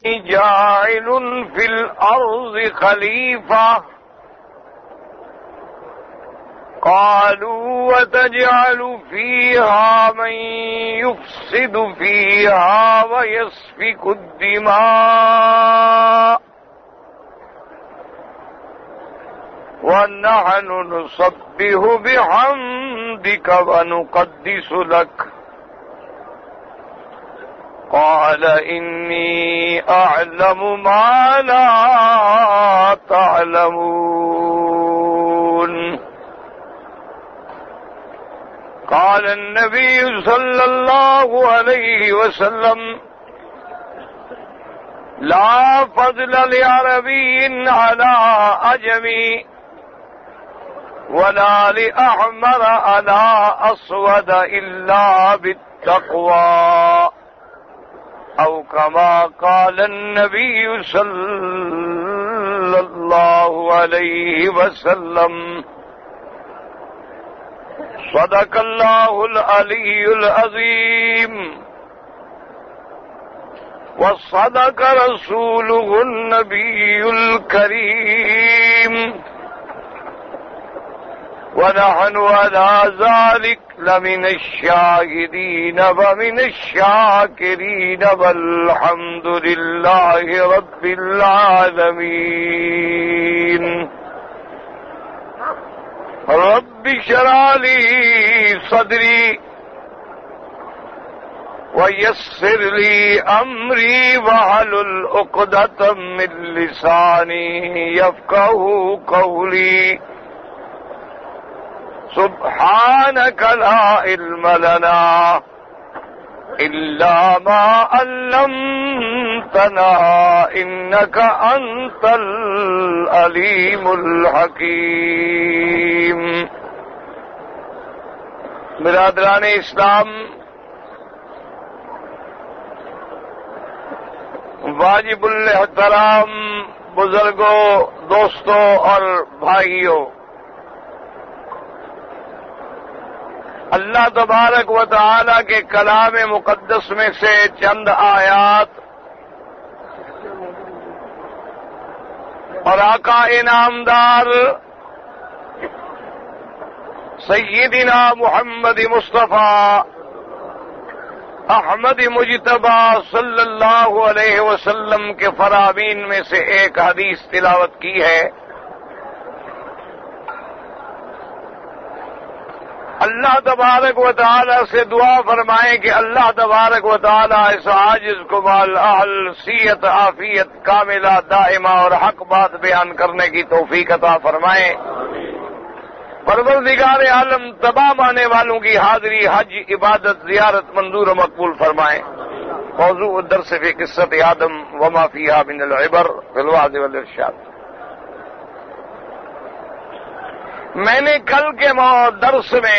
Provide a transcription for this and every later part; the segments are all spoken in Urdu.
جاعل في الأرض خليفة قالوا وتجعل فيها من يفسد فيها ويسفك الدماء ونحن نسبح بحمدك ونقدس لك قال إني أعلم ما لا تعلمون قال النبي صلى الله عليه وسلم لا فضل لعربي على أعجمي ولا لأحمر على أسود إلا بالتقوى أو كما قال النبي صلى الله عليه وسلم صدق الله العلي العظيم وصدق رسوله النبي الكريم ونحن على ذلك لمن الشاهدين ومن الشاكرين والحمد لله رب العالمين رب اشرح لي صدري ويسر لي أمري واحلل عقدة من لساني يفقهوا قولي سبحانك لا علم لنا إلا ما علمتنا إنك أنت العليم الحكيم. برادران اسلام، واجب الاحترام بزرگوں، دوستوں اور بھائیوں، اللہ تبارک و تعالی کے کلام مقدس میں سے چند آیات اور آقا انعامدار سیدنا محمد مصطفیٰ احمد مجتبی صلی اللہ علیہ وسلم کے فرامین میں سے ایک حدیث تلاوت کی ہے. اللہ تبارک و تعالی سے دعا فرمائیں کہ اللہ تبارک و تعالی اس عاجز کو مال اہل صحت عافیت کاملہ دائمہ اور حق بات بیان کرنے کی توفیق عطا فرمائیں. پروردگار عالم تمام آنے والوں کی حاضری، حج، عبادت، زیارت منظور و مقبول فرمائیں. موضوع درس فی قصۃ آدم وما فیہا من العبر فی الوعظ والارشاد. میں نے کل کے درس میں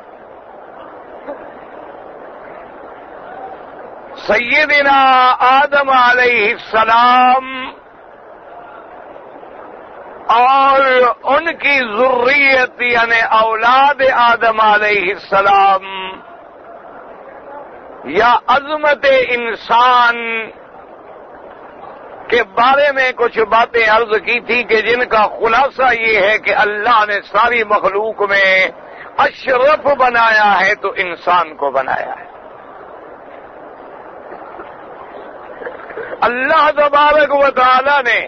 سیدنا آدم علیہ السلام اور ان کی ذریت یعنی اولاد آدم علیہ السلام یا عظمت انسان کے بارے میں کچھ باتیں عرض کی تھی کہ جن کا خلاصہ یہ ہے کہ اللہ نے ساری مخلوق میں اشرف بنایا ہے تو انسان کو بنایا ہے. اللہ تبارک و تعالی نے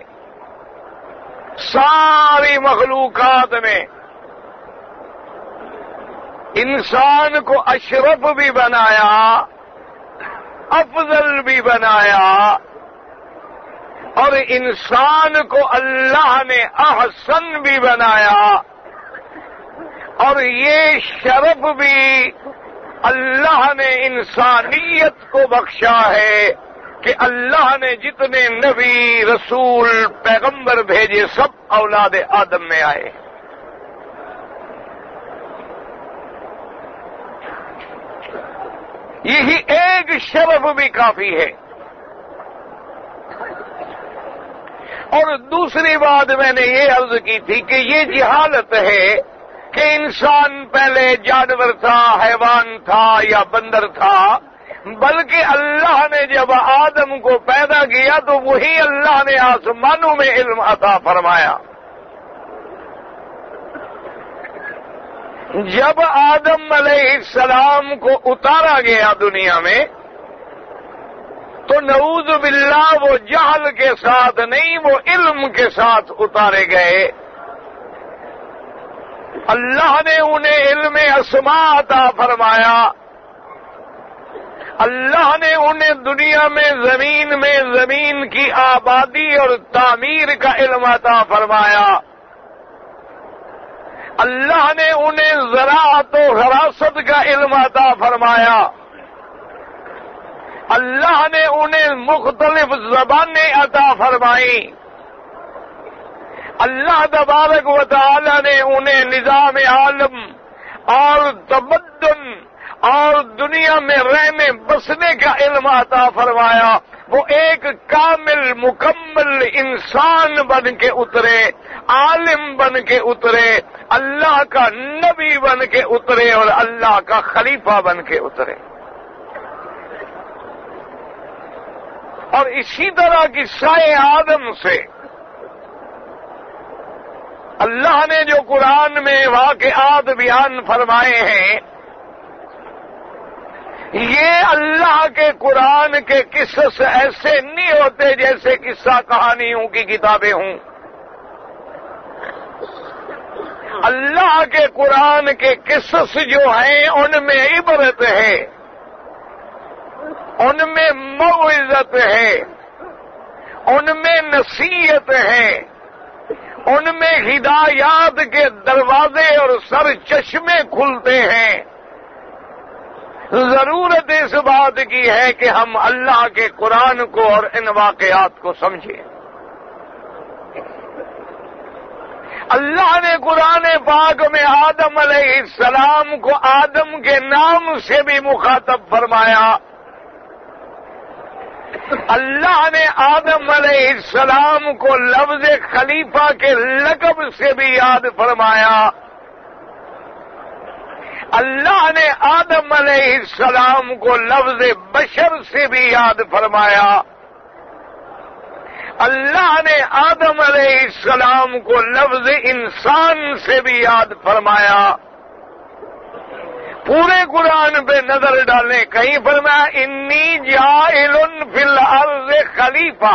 ساری مخلوقات میں انسان کو اشرف بھی بنایا، افضل بھی بنایا، اور انسان کو اللہ نے احسن بھی بنایا. اور یہ شرف بھی اللہ نے انسانیت کو بخشا ہے کہ اللہ نے جتنے نبی، رسول، پیغمبر بھیجے سب اولاد آدم میں آئے. یہی ایک شرف بھی کافی ہے. اور دوسری بات میں نے یہ عرض کی تھی کہ یہ جہالت ہے کہ انسان پہلے جانور تھا، حیوان تھا یا بندر تھا، بلکہ اللہ نے جب آدم کو پیدا کیا تو وہی اللہ نے آسمانوں میں علم عطا فرمایا۔ جب آدم علیہ السلام کو اتارا گیا دنیا میں تو نعوذ باللہ وہ جہل کے ساتھ نہیں، وہ علم کے ساتھ اتارے گئے۔ اللہ نے انہیں علم اسماء عطا فرمایا، اللہ نے انہیں دنیا میں زمین کی آبادی اور تعمیر کا علم عطا فرمایا، اللہ نے انہیں زراعت و حراست کا علم عطا فرمایا، اللہ نے انہیں مختلف زبانیں عطا فرمائیں، اللہ تبارک و تعالی نے انہیں نظام عالم اور تمدن اور دنیا میں رہنے بسنے کا علم عطا فرمایا۔ وہ ایک کامل مکمل انسان بن کے اترے، عالم بن کے اترے، اللہ کا نبی بن کے اترے اور اللہ کا خلیفہ بن کے اترے۔ اور اسی طرح قصہ آدم سے اللہ نے جو قرآن میں واقعات بیان فرمائے ہیں، یہ اللہ کے قرآن کے قصص ایسے نہیں ہوتے جیسے قصہ کہانیوں کی کتابیں ہوں۔ اللہ کے قرآن کے قصص جو ہیں ان میں عبرت ہے، ان میں موعظت ہے، ان میں نصیحت ہے، ان میں ہدایات کے دروازے اور سر چشمے کھلتے ہیں۔ ضرورت اس بات کی ہے کہ ہم اللہ کے قرآن کو اور ان واقعات کو سمجھیں۔ اللہ نے قرآن پاک میں آدم علیہ السلام کو آدم کے نام سے بھی مخاطب فرمایا، اللہ نے آدم علیہ السلام کو لفظ خلیفہ کے لقب سے بھی یاد فرمایا، اللہ نے آدم علیہ السلام کو لفظ بشر سے بھی یاد فرمایا، اللہ نے آدم علیہ السلام کو لفظ انسان سے بھی یاد فرمایا۔ پورے قرآن پہ نظر ڈالیں، کہیں فرمایا انی جاعل فی الارض خلیفہ،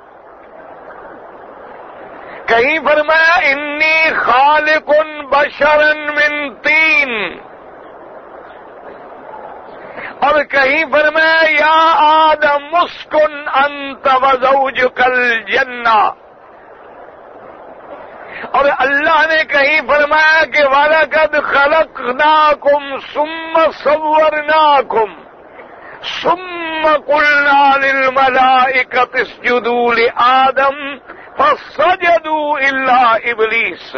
کہیں فرمایا انی خالق بشرا من طین، اور کہیں فرمایا یا آدم اسکن انت وزوجک الجنہ، اور اللہ نے کہیں فرمایا کہ وَلَقَدْ خَلَقْنَاكُمْ ثُمَّ صَوَّرْنَاكُمْ ثُمَّ قُلْنَا لِلْمَلَائِكَةِ اسْجُدُوا لِآدَمَ فَسَجَدُوا إِلَّا إِبْلِيسَ،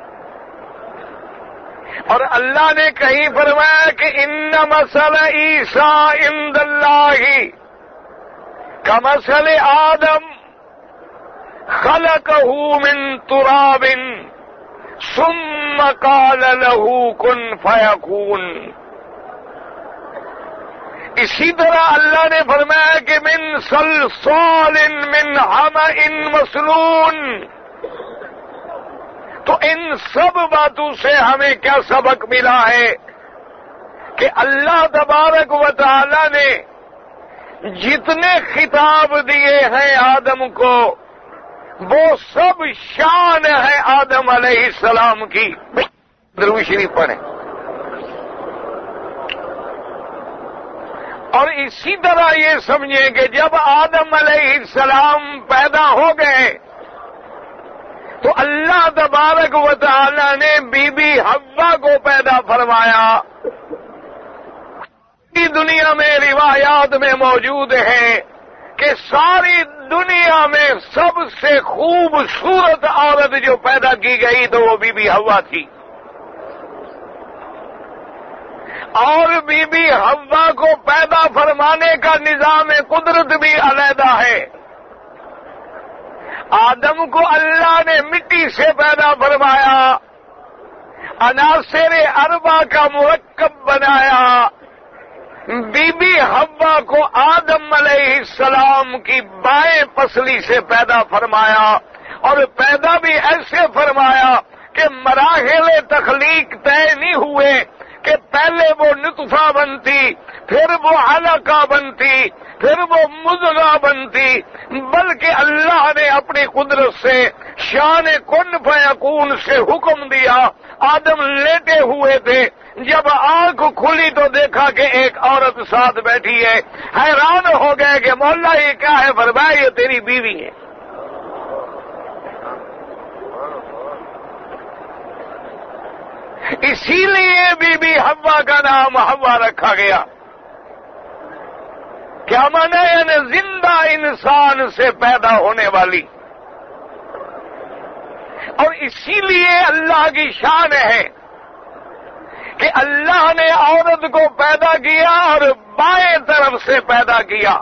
اور اللہ نے کہیں فرمایا کہ ان مثل عیسیٰ عند اللہ کمثل آدم خلقہ من تراب ثم قال له کن فیکون۔ اسی طرح اللہ نے فرمایا کہ من صلصال من حمأ مسنون۔ تو ان سب باتوں سے ہمیں کیا سبق ملا ہے کہ اللہ تبارک و تعالی نے جتنے خطاب دیے ہیں آدم کو وہ سب شان ہے آدم علیہ السلام کی۔ درود شریف پڑھیں۔ اور اسی طرح یہ سمجھیں کہ جب آدم علیہ السلام پیدا ہو گئے تو اللہ تبارک و تعالی نے بی بی حوا کو پیدا فرمایا۔ دنیا میں روایات میں موجود ہے کہ ساری دنیا میں سب سے خوبصورت عورت جو پیدا کی گئی تو وہ بی بی حوا تھی، اور بی بی حوا کو پیدا فرمانے کا نظام قدرت بھی علیحدہ ہے۔ آدم کو اللہ نے مٹی سے پیدا فرمایا، عناصر اربع کا مرکب بنایا، بی بی حوا کو آدم علیہ السلام کی بائیں پسلی سے پیدا فرمایا، اور پیدا بھی ایسے فرمایا کہ مراحل تخلیق طے نہیں ہوئے کہ پہلے وہ نطفہ بنتی، پھر وہ علقہ بنتی، پھر وہ مضغہ بنتی، بلکہ اللہ نے اپنی قدرت سے شان کن فیکون سے حکم دیا۔ آدم لیٹے ہوئے تھے، جب آنکھ کھلی تو دیکھا کہ ایک عورت ساتھ بیٹھی ہے، حیران ہو گئے کہ مولا یہ کیا ہے؟ فرمایا یہ تیری بیوی ہے۔ اسی لیے بی بی حوا کا نام حوا رکھا گیا۔ کیا مانا؟ یعنی زندہ انسان سے پیدا ہونے والی۔ اور اسی لیے اللہ کی شان ہے کہ اللہ نے عورت کو پیدا کیا اور بائیں طرف سے پیدا کیا،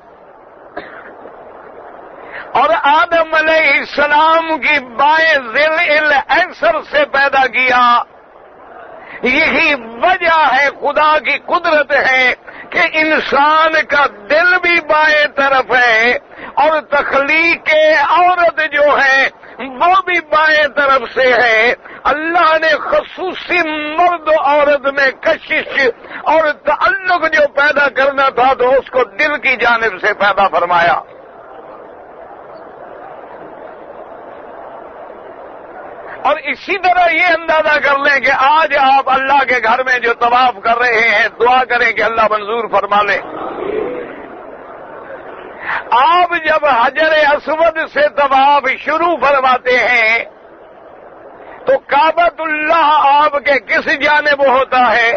اور آدم علیہ السلام کی بائیں ذیل الایسر سے پیدا کیا۔ یہی وجہ ہے، خدا کی قدرت ہے کہ انسان کا دل بھی بائیں طرف ہے، اور تخلیق عورت جو ہے وہ بھی بائیں طرف سے ہے۔ اللہ نے خصوصی مرد و عورت میں کشش اور تعلق جو پیدا کرنا تھا تو اس کو دل کی جانب سے پیدا فرمایا۔ اور اسی طرح یہ اندازہ کر لیں کہ آج آپ اللہ کے گھر میں جو طواف کر رہے ہیں، دعا کریں کہ اللہ منظور فرما لے۔ آپ جب حجر اسود سے طواف شروع فرماتے ہیں تو کعبۃ اللہ آپ کے کس جانب ہوتا ہے؟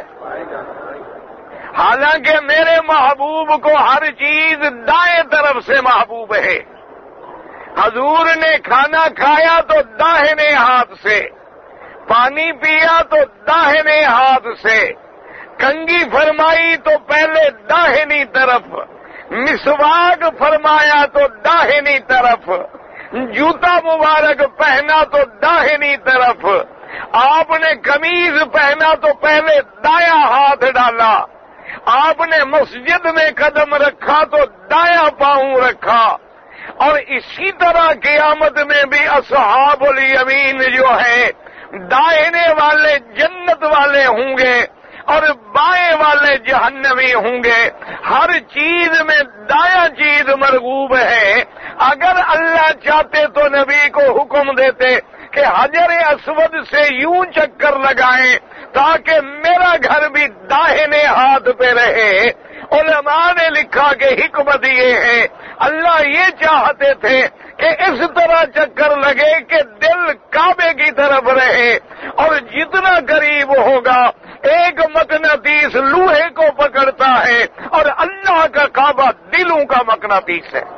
حالانکہ میرے محبوب کو ہر چیز دائیں طرف سے محبوب ہے۔ حضور نے کھانا کھایا تو داہنے ہاتھ سے، پانی پیا تو داہنے ہاتھ سے، کنگھی فرمائی تو پہلے داہنی طرف، مسواک فرمایا تو داہنی طرف، جوتا مبارک پہنا تو داہنی طرف، آپ نے قمیض پہنا تو پہلے دایاں ہاتھ ڈالا، آپ نے مسجد میں قدم رکھا تو دایاں پاؤں رکھا۔ اور اسی طرح قیامت میں بھی اصحاب الیمین جو ہے دائنے والے جنت والے ہوں گے اور بائیں والے جہنمی ہوں گے۔ ہر چیز میں دایاں چیز مرغوب ہے۔ اگر اللہ چاہتے تو نبی کو حکم دیتے کہ حجر اسود سے یوں چکر لگائیں تاکہ میرا گھر بھی داہنے ہاتھ پہ رہے۔ علماء نے لکھا کہ حکمت یہ ہے، اللہ یہ چاہتے تھے کہ اس طرح چکر لگے کہ دل کعبے کی طرف رہے، اور جتنا قریب ہوگا ایک مقناطیس لوہے کو پکڑتا ہے اور اللہ کا کعبہ دلوں کا مقناطیس ہے۔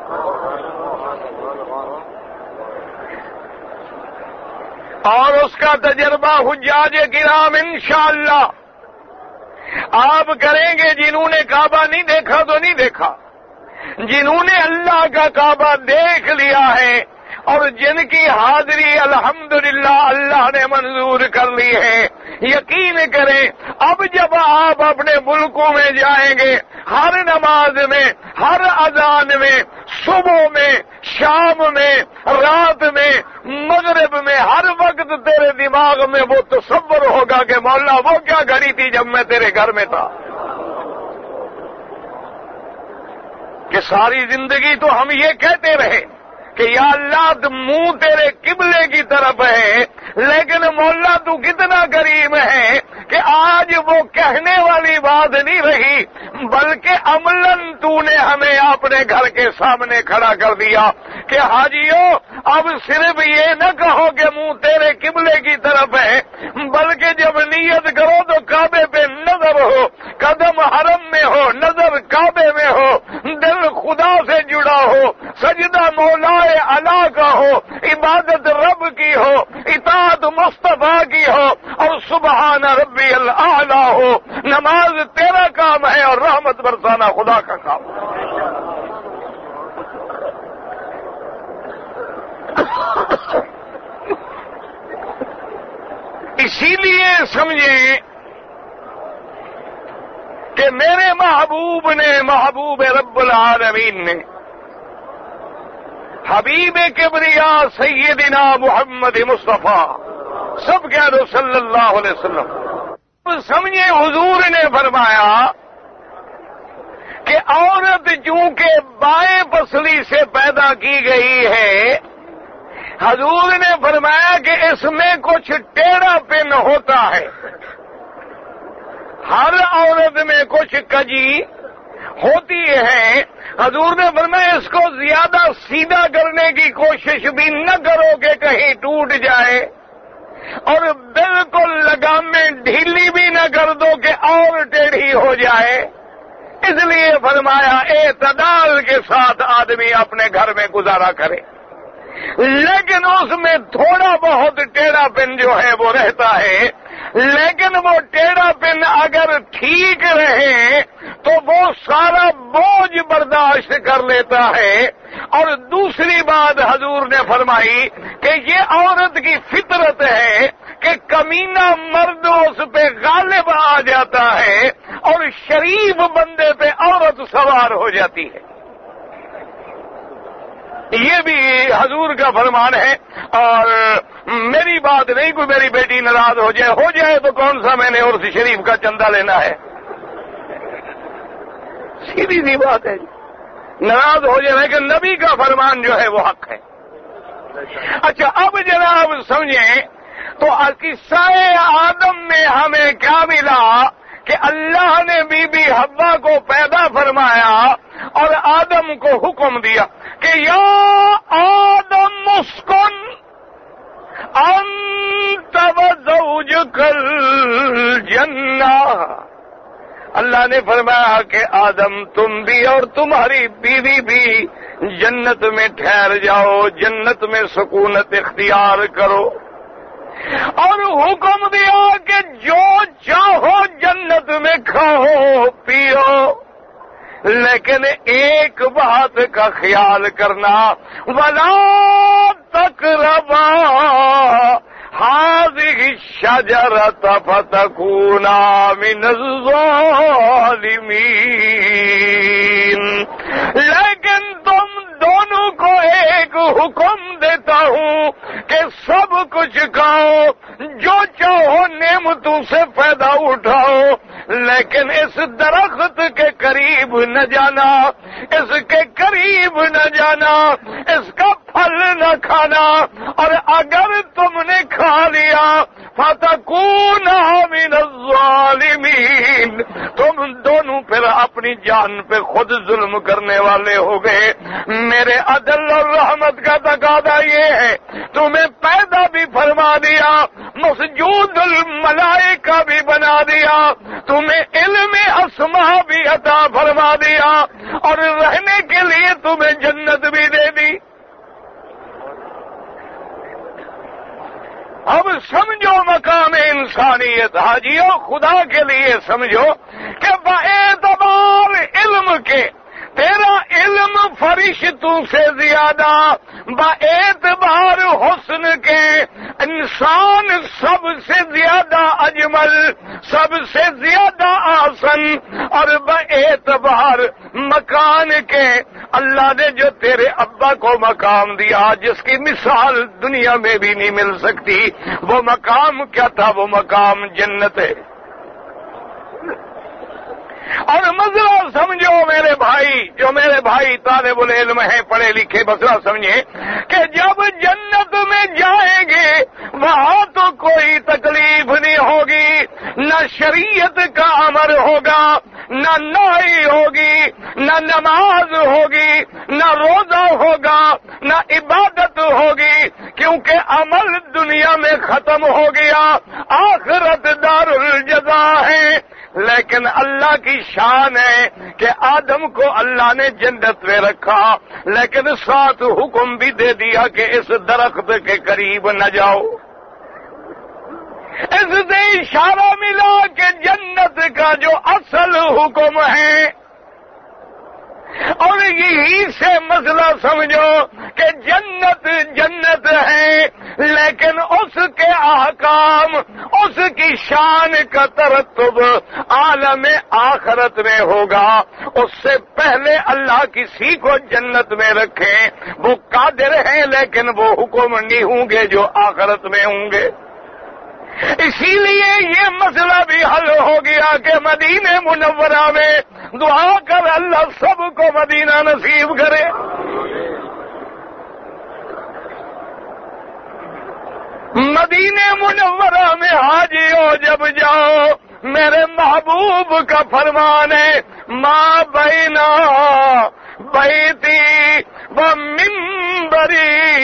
اور اس کا تجربہ حجاج کرام انشاءاللہ آپ کریں گے۔ جنہوں نے کعبہ نہیں دیکھا تو نہیں دیکھا، جنہوں نے اللہ کا کعبہ دیکھ لیا ہے اور جن کی حاضری الحمدللہ اللہ نے منظور کر لی ہے، یقین کریں اب جب آپ اپنے ملکوں میں جائیں گے، ہر نماز میں، ہر اذان میں، صبح میں، شام میں، رات میں، مغرب میں، ہر وقت تیرے دماغ میں وہ تصور ہوگا کہ مولا وہ کیا گھڑی تھی جب میں تیرے گھر میں تھا۔ کہ ساری زندگی تو ہم یہ کہتے رہے کہ یا اللہ منہ تیرے قبلے کی طرف ہے، لیکن مولا تو کتنا کریم ہے کہ آج وہ کہنے والی بات نہیں رہی بلکہ عملاً تو نے ہمیں اپنے گھر کے سامنے کھڑا کر دیا کہ حاجیوں اب صرف یہ نہ کہو کہ منہ تیرے قبلے کی طرف ہے، بلکہ جب نیت کرو تو کعبے پہ نظر ہو، قدم حرم میں ہو، نظر کعبے میں ہو، دل خدا سے جڑا ہو، سجدہ مولا اللہ کا ہو، عبادت رب کی ہو، اطاعت مصطفیٰ کی ہو، اور سبحان ربی الاعلی ہو۔ نماز تیرا کام ہے اور رحمت برسانا خدا کا کام ہے۔ اسی لیے سمجھیں کہ کہ میرے محبوب نے، محبوب رب العالمین نے، حبیب کبریا سیدنا محمد مصطفیٰ سب کہہ دو صلی اللہ علیہ وسلم، سمجھے حضور نے فرمایا کہ عورت چونکہ بائیں پسلی سے پیدا کی گئی ہے، حضور نے فرمایا کہ اس میں کچھ ٹیڑھا پن ہوتا ہے، ہر عورت میں کچھ کجی ہوتی ہے۔ حضور نے فرمایا اس کو زیادہ سیدھا کرنے کی کوشش بھی نہ کرو کہ کہیں ٹوٹ جائے، اور بالکل لگام میں ڈھیلی بھی نہ کر دو کہ اور ٹیڑھی ہو جائے۔ اس لیے فرمایا اعتدال کے ساتھ آدمی اپنے گھر میں گزارا کرے، لیکن اس میں تھوڑا بہت ٹیڑھا پن جو ہے وہ رہتا ہے، لیکن وہ ٹیڑھا پن اگر ٹھیک رہے تو وہ سارا بوجھ برداشت کر لیتا ہے۔ اور دوسری بات حضور نے فرمائی کہ یہ عورت کی فطرت ہے کہ کمینہ مرد اس پہ غالب آ جاتا ہے اور شریف بندے پہ عورت سوار ہو جاتی ہے۔ یہ بھی حضور کا فرمان ہے، اور میری بات نہیں، کوئی میری بیٹی ناراض ہو جائے تو کون سا میں نے عرس شریف کا چندہ لینا ہے، سیدھی سی بات ہے، ناراض ہو جائے، لیکن نبی کا فرمان جو ہے وہ حق ہے۔ اچھا اب جناب سمجھیں تو قصہ آدم میں ہمیں کیا ملا کہ اللہ نے بی بی حوا کو پیدا فرمایا اور آدم کو حکم دیا کہ یا آدم اسکن انت وزوجک الجنہ۔ اللہ نے فرمایا کہ آدم تم بھی اور تمہاری بیوی بھی جنت میں ٹھہر جاؤ، جنت میں سکونت اختیار کرو، اور حکم دیا کہ جو چاہو جنت میں کھاؤ پیو، لیکن ایک بات کا خیال کرنا، وَلَا تَقْرَبَا هَٰذِهِ الشَّجَرَةَ فَتَكُونَا مِنَ الظَّالِمِينَ۔ لیکن تم دونوں کو ایک حکم دیتا ہوں کہ سب کچھ کھاؤ، جو چاہو نعمتوں سے فائدہ اٹھاؤ، لیکن اس درخت کے قریب نہ جانا، اس کے قریب نہ جانا، اس کا پھل نہ کھانا، اور اگر تم نے کھا لیا فَتَكُونَا مِنَ الظَّالِمِينَ، تم دونوں پھر اپنی جان پہ خود ظلم کرنے والے ہو گئے۔ میرے عدل اور رحمت کا تقاضا یہ ہے، تمہیں پیدا بھی فرما دیا، مسجود الملائکہ بھی بنا دیا، تمہیں علم اسماء بھی عطا فرما دیا، اور رہنے کے لیے تمہیں جنت بھی دے دی۔ اب سمجھو مقام انسانیت، حاجیو خدا کے لیے سمجھو کہ باعتبار علم کے تیرا علم فرشتوں سے زیادہ، باعتبار حسن کے انسان سب سے زیادہ اجمل، سب سے زیادہ آسن، اور باعتبار مکان کے اللہ نے جو تیرے ابا کو مقام دیا جس کی مثال دنیا میں بھی نہیں مل سکتی، وہ مقام کیا تھا؟ وہ مقام جنت ہے۔ اور مسئلہ سمجھو میرے بھائی، جو میرے بھائی طالب العلم ہیں، پڑھے لکھے، مسئلہ سمجھیں کہ جب جنت میں جائیں گے وہاں تو کوئی تکلیف نہیں ہوگی، نہ شریعت کا امر ہوگا، نہ نہی ہوگی، نہ نماز ہوگی، نہ روزہ ہوگا، نہ عبادت ہوگی، کیونکہ عمل دنیا میں ختم ہو گیا، آخرت دار الجزا ہے۔ لیکن اللہ کی شان ہے کہ آدم کو اللہ نے جنت میں رکھا، لیکن ساتھ حکم بھی دے دیا کہ اس درخت کے قریب نہ جاؤ۔ اس سے اشارہ ملا کہ جنت کا جو اصل حکم ہے، اور یہی سے مسئلہ سمجھو کہ جنت جنت ہے، لیکن اس کے احکام، اس کی شان کا ترتب عالم عالم آخرت میں ہوگا اس سے پہلے اللہ کسی کو جنت میں رکھیں، وہ قادر ہیں لیکن وہ حکم نہیں ہوں گے جو آخرت میں ہوں گے۔ اسی لیے یہ مسئلہ بھی حل ہو گیا کہ مدینہ منورہ میں دعا کر اللہ سب کو مدینہ نصیب کرے۔ مدینہ منورہ میں حاجیوں جب جاؤ، میرے محبوب کا فرمان ہے ما بینا بیتی و منبری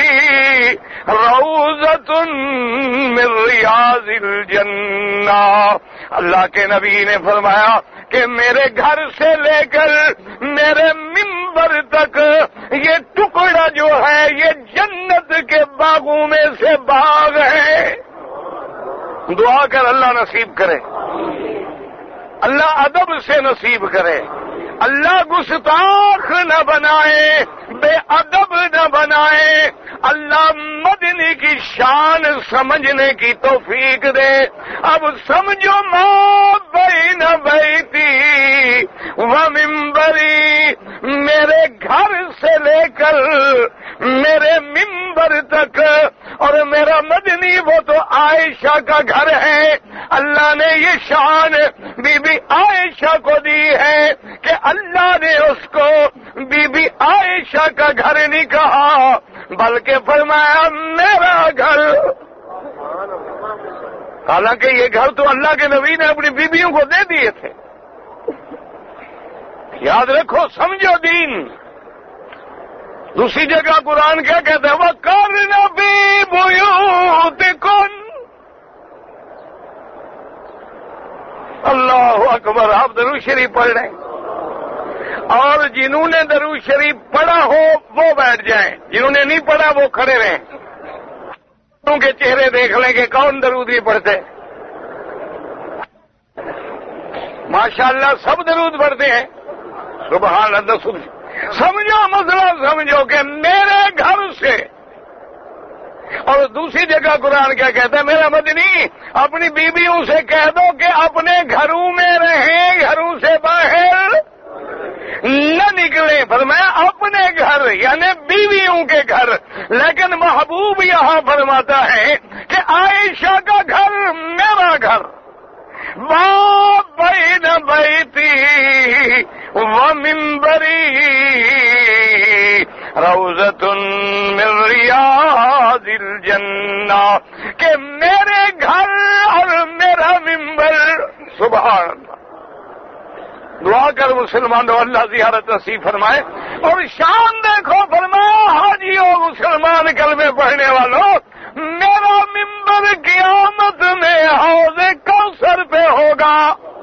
روضۃ من ریاض الجنہ۔ اللہ کے نبی نے فرمایا کہ میرے گھر سے لے کر میرے منبر تک یہ ٹکڑا جو ہے یہ جنت کے باغوں میں سے باغ ہے۔ دعا کر اللہ نصیب کرے، اللہ ادب سے نصیب کرے، اللہ گستاخ نہ بنائے، بے ادب نہ بنائے، اللہ مدنی کی شان سمجھنے کی توفیق دے۔ اب سمجھو ما بین بیتی و منبری، میرے گھر سے لے کر میرے منبر تک، اور میرا مدنی وہ تو عائشہ کا گھر ہے۔ اللہ نے یہ شان بی بی عائشہ کو دی ہے کہ اللہ نے اس کو بی بی عائشہ کا گھر نہیں کہا بلکہ فرمایا میرا گھر۔ حالانکہ یہ گھر تو اللہ کے نبی نے اپنی بیویوں کو دے دیے تھے۔ یاد رکھو، سمجھو دین۔ دوسری جگہ قرآن کیا کہتا ہے وَقَرْنَ فِي بُيُوتِكُنَّ۔ اللہ اکبر، آپ درود شریف پڑھ رہے ہیں، اور جنہوں نے درود شریف پڑھا ہو وہ بیٹھ جائیں، جنہوں نے نہیں پڑھا وہ کھڑے رہیں، ان کے چہرے دیکھ لیں کہ کون درود نہیں پڑھتے۔ ماشاءاللہ سب درود پڑھتے ہیں، سبحان اللہ۔ سمجھو مسئلہ، سمجھو کہ میرے گھر سے، اور دوسری جگہ قرآن کیا کہتا ہے میرا مدنی اپنی بیویوں سے کہہ دو کہ اپنے گھروں میں رہیں، گھروں سے باہر نہ نکلے۔ فرمایا اپنے گھر یعنی بیویوں کے گھر، لیکن محبوب یہاں فرماتا ہے کہ عائشہ کا گھر میرا گھر۔ ما بین بیتی و منبری روضۃ من ریاض الجنہ، کہ میرے گھر اور میرا منبر، سبحان اللہ۔ دعا کر مسلمانوں اللہ زیارت نصیب فرمائے۔ اور شان دیکھو، فرمایا حاجیوں مسلمان کلمے پڑھنے والوں، میرا منبر قیامت میں حوض کوثر پہ ہوگا۔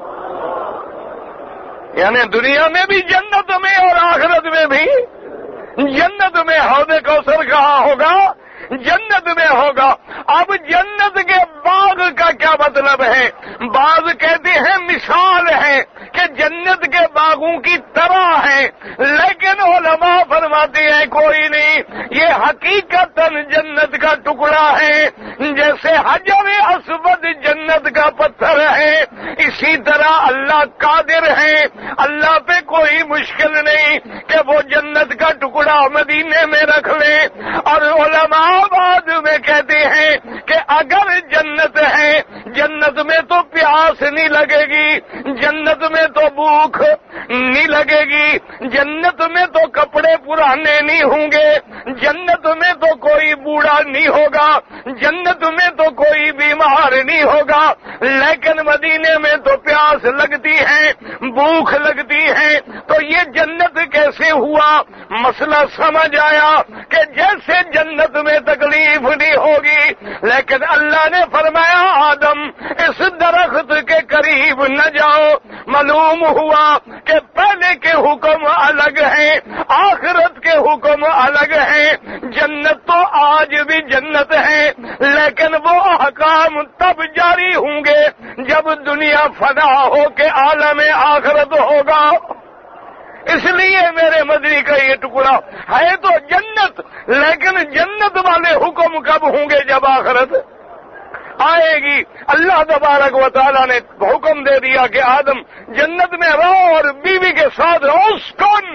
یعنی دنیا میں بھی جنت میں اور آخرت میں بھی جنت میں حوض کوثر کہاں ہوگا؟ جنت میں ہوگا۔ اب جنت کے باغ کا کیا مطلب ہے؟ بعض کہتے ہیں مثال ہے کہ جنت کے باغوں کی طرح ہے، لیکن علماء فرماتے ہیں کوئی نہیں، یہ حقیقتاً جنت کا ٹکڑا ہے۔ جیسے حجر اسود جنت کا پتھر ہے، اسی طرح اللہ قادر ہے، اللہ پہ کوئی مشکل نہیں کہ وہ جنت کا ٹکڑا مدینے میں رکھ لے۔ اور علماء بعد میں کہتے ہیں کہ اگر جنت ہے، جنت میں تو پیاس نہیں لگے گی، جنت میں تو بھوک نہیں لگے گی، جنت میں تو کپڑے پرانے نہیں ہوں گے، جنت میں تو کوئی بوڑھا نہیں ہوگا، جنت میں تو کوئی بیمار نہیں ہوگا، لیکن مدینے میں تو پیاس لگتی ہے، بھوک لگتی ہے۔ تو یہ جنت کیسے ہوا؟ مسئلہ سمجھ آیا کہ جیسے جنت میں تکلیف نہیں ہوگی، لیکن اللہ نے فرمایا آدم اس درخت کے قریب نہ جاؤ۔ معلوم ہوا کہ پہلے کے حکم الگ ہیں، آخرت کے حکم الگ ہیں۔ جنت تو آج بھی جنت ہے، لیکن وہ احکام تب جاری ہوں گے جب دنیا فنا ہو کے عالم آخرت ہوگا۔ اس لیے میرے مدنی کا یہ ٹکڑا ہے تو جنت، لیکن جنت والے حکم کب ہوں گے؟ جب آخرت۔ آئے گی۔ اللہ تبارک و تعالیٰ نے حکم دے دیا کہ آدم جنت میں رہو اور بیوی کے ساتھ رہو، اسکن،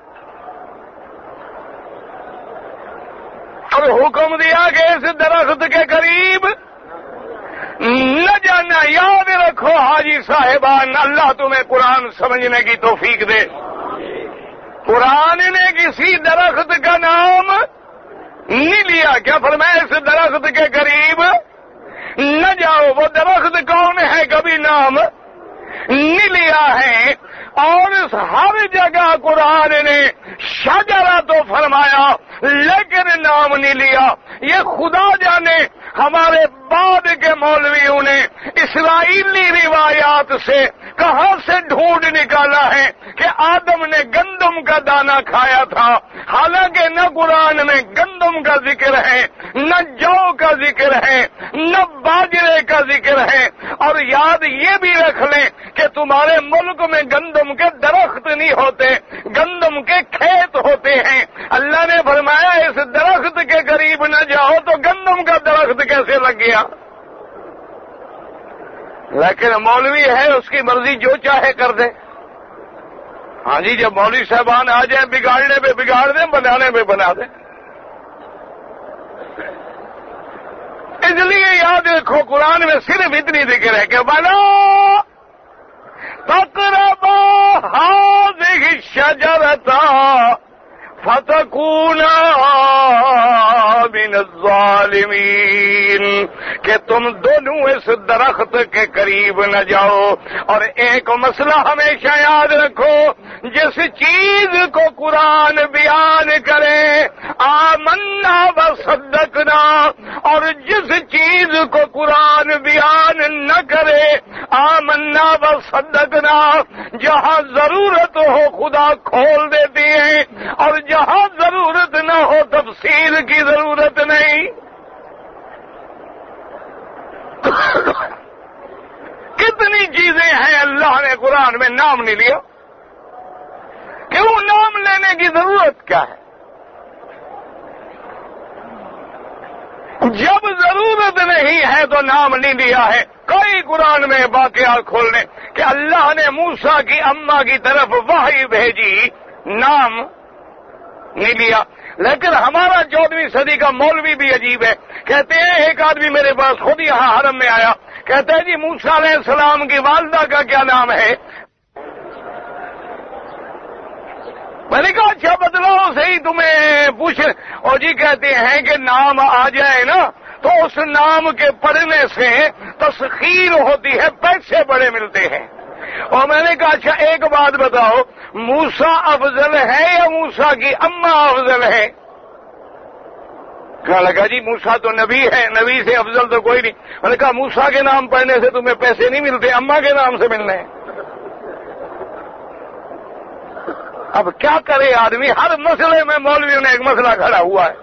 اور حکم دیا کہ اس درخت کے قریب نہ جانا۔ یاد رکھو حاجی صاحبان، اللہ تمہیں قرآن سمجھنے کی توفیق دے۔ قرآن نے کسی درخت کا نام نہیں لیا، کیا فرمایا؟ اس درخت کے قریب نہ جاؤ۔ وہ درخت کون ہے؟ کبھی نام نہیں لیا ہے۔ اور اس ہر جگہ قرآن نے شجرہ تو فرمایا لیکن نام نہیں لیا۔ یہ خدا جانے ہمارے بعد کے مولویوں نے اسرائیلی روایات سے کہاں سے ڈھونڈ نکالا ہے کہ آدم نے گندم کا دانہ کھایا تھا، حالانکہ نہ قرآن میں گندم کا ذکر ہے، نہ جو کا ذکر ہے، نہ باجرے کا ذکر ہے۔ اور یاد یہ بھی رکھ لیں کہ تمہارے ملک میں گندم کے درخت نہیں ہوتے، گندم کے کھیت ہوتے ہیں۔ اللہ نے فرمایا اس درخت کے قریب نہ جاؤ، تو گندم کا درخت کیسے لگ گیا؟ لیکن مولوی ہے، اس کی مرضی جو چاہے کر دے۔ ہاں جی، جب مولوی صاحبان آ جائیں بگاڑنے پہ بگاڑ دیں، بنانے پہ بنا دیں۔ اس لیے یاد رکھو قرآن میں صرف اتنی ذکر ہے کہ بلا تقربا هذه الشجرة فتكونا من الظالمین، کہ تم دونوں اس درخت کے قریب نہ جاؤ۔ اور ایک مسئلہ ہمیشہ یاد رکھو، جس چیز کو قرآن بیان کرے آمنا وصدقنا، اور جس چیز کو قرآن بیان نہ کرے آمنا وصدقنا، جہاں ضرورت ہو خدا کھول دیتی ہے، اور جہاں ضرورت نہ ہو تفسیر کی ضرورت نہیں۔ کتنی چیزیں ہیں اللہ نے قرآن میں نام نہیں لیا، کیوں نام لینے کی ضرورت کیا ہے؟ جب ضرورت نہیں ہے تو نام نہیں لیا ہے۔ کوئی قرآن میں واقعہ کھولنے کہ اللہ نے موسیٰ کی اماں کی طرف وحی بھیجی، نام نہیں لیا۔ لیکن ہمارا 14ویں صدی کا مولوی بھی عجیب ہے، کہتے ہیں ایک آدمی میرے پاس خود یہاں حرم میں آیا، کہتا ہے جی موسیٰ علیہ السلام کی والدہ کا کیا نام ہے؟ میں نے کہا اچھا بدلاؤ صحیح، تمہیں پوچھ، اور جی کہتے ہیں کہ نام آ جائے نا تو اس نام کے پڑھنے سے تسخیر ہوتی ہے، پیسے بڑے ملتے ہیں۔ اور میں نے کہا اچھا ایک بات بتاؤ، موسیٰ افضل ہے یا موسیٰ کی اماں افضل ہے؟ کہنے لگا جی موسیٰ تو نبی ہے، نبی سے افضل تو کوئی نہیں۔ میں نے کہا موسیٰ کے نام پڑھنے سے تمہیں پیسے نہیں ملتے، اماں کے نام سے ملنے ہیں۔ اب کیا کرے آدمی، ہر مسئلے میں مولویوں نے ایک مسئلہ کھڑا ہوا ہے۔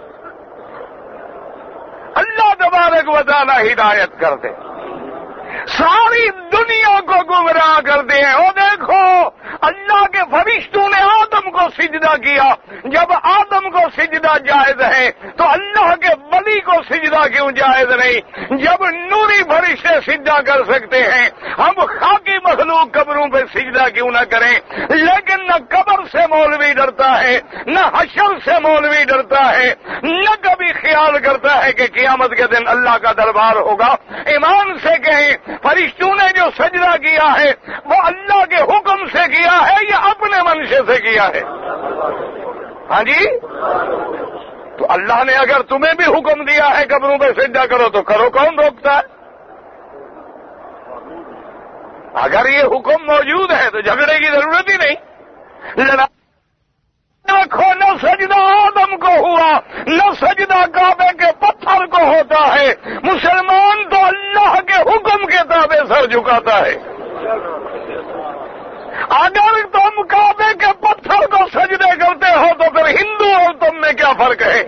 اللہ تبارک و تعالی ہدایت کرتے، ساری دنیا کو گمراہ کرتے ہیں۔ اور دیکھو اللہ کے فرشتوں نے آدم کو سجدہ کیا، جب آدم کو سجدہ جائز ہے تو اللہ کے ولی کو سجدہ کیوں جائز نہیں؟ جب نوری فرشتے سجدہ کر سکتے ہیں، ہم خاکی مخلوق قبروں پہ سجدہ کیوں نہ کریں؟ لیکن نہ قبر سے مولوی ڈرتا ہے، نہ حشر سے مولوی ڈرتا ہے، نہ کبھی خیال کرتا ہے کہ قیامت کے دن اللہ کا دربار ہوگا۔ ایمان سے کہیں فرشتوں نے جو سجدہ کیا ہے وہ اللہ کے حکم سے کیا ہے یا اپنے منشے سے کیا ہے؟ ہاں جی، تو اللہ نے اگر تمہیں بھی حکم دیا ہے قبروں پہ سجدہ کرو تو کرو، کون روکتا ہے؟ اگر یہ حکم موجود ہے تو جھگڑے کی ضرورت ہی نہیں۔ رکھو، نہ سجدہ آدم کو ہوا، نہ سجدہ کعبے کے پتھر کو ہوتا ہے۔ مسلمان تو اللہ کے حکم کے تابع سر جھکاتا ہے۔ اگر تم کعبے کے پتھر کو سجدے کرتے ہو تو پھر ہندو اور تم میں کیا فرق ہے؟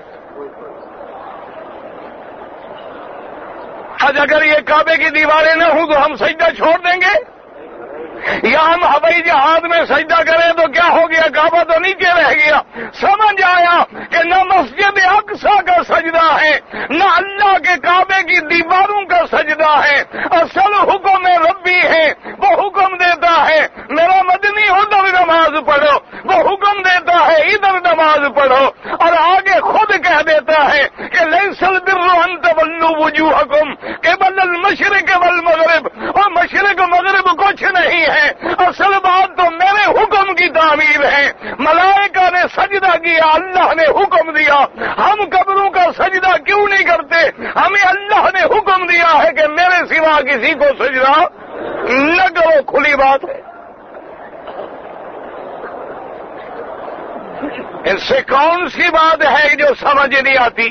آج اگر یہ کعبے کی دیواریں نہ ہوں تو ہم سجدہ چھوڑ دیں گے؟ یا ہم ہوائی جہاز میں سجدہ کریں تو کیا ہو گیا؟ کعبہ تو نیچے رہ گیا۔ سمجھ آیا کہ نہ مسجد اقصی کا سجدہ ہے، نہ اللہ کے کعبے کی دیواروں کا سجدہ ہے، اصل حکم ربی ہے۔ وہ حکم دیتا ہے میرا مدنی ادھر نماز پڑھو، وہ حکم دیتا ہے ادھر نماز پڑھو، اور آگے خود کہہ دیتا ہے کہ لیس البر ان تولوا وجوہکم قبل المشرق والمغرب، اور مشرق مغرب کچھ نہیں ہے، اصل بات تو میرے حکم کی تعمیر ہے۔ ملائکہ نے سجدہ کیا، اللہ نے حکم دیا۔ ہم قبروں کا سجدہ کیوں نہیں کرتے؟ ہمیں اللہ نے حکم دیا ہے کہ میرے سوا کسی کو سجدہ نہ کرو، کھلی بات ہے۔ اس سے کون سی بات ہے جو سمجھ نہیں آتی؟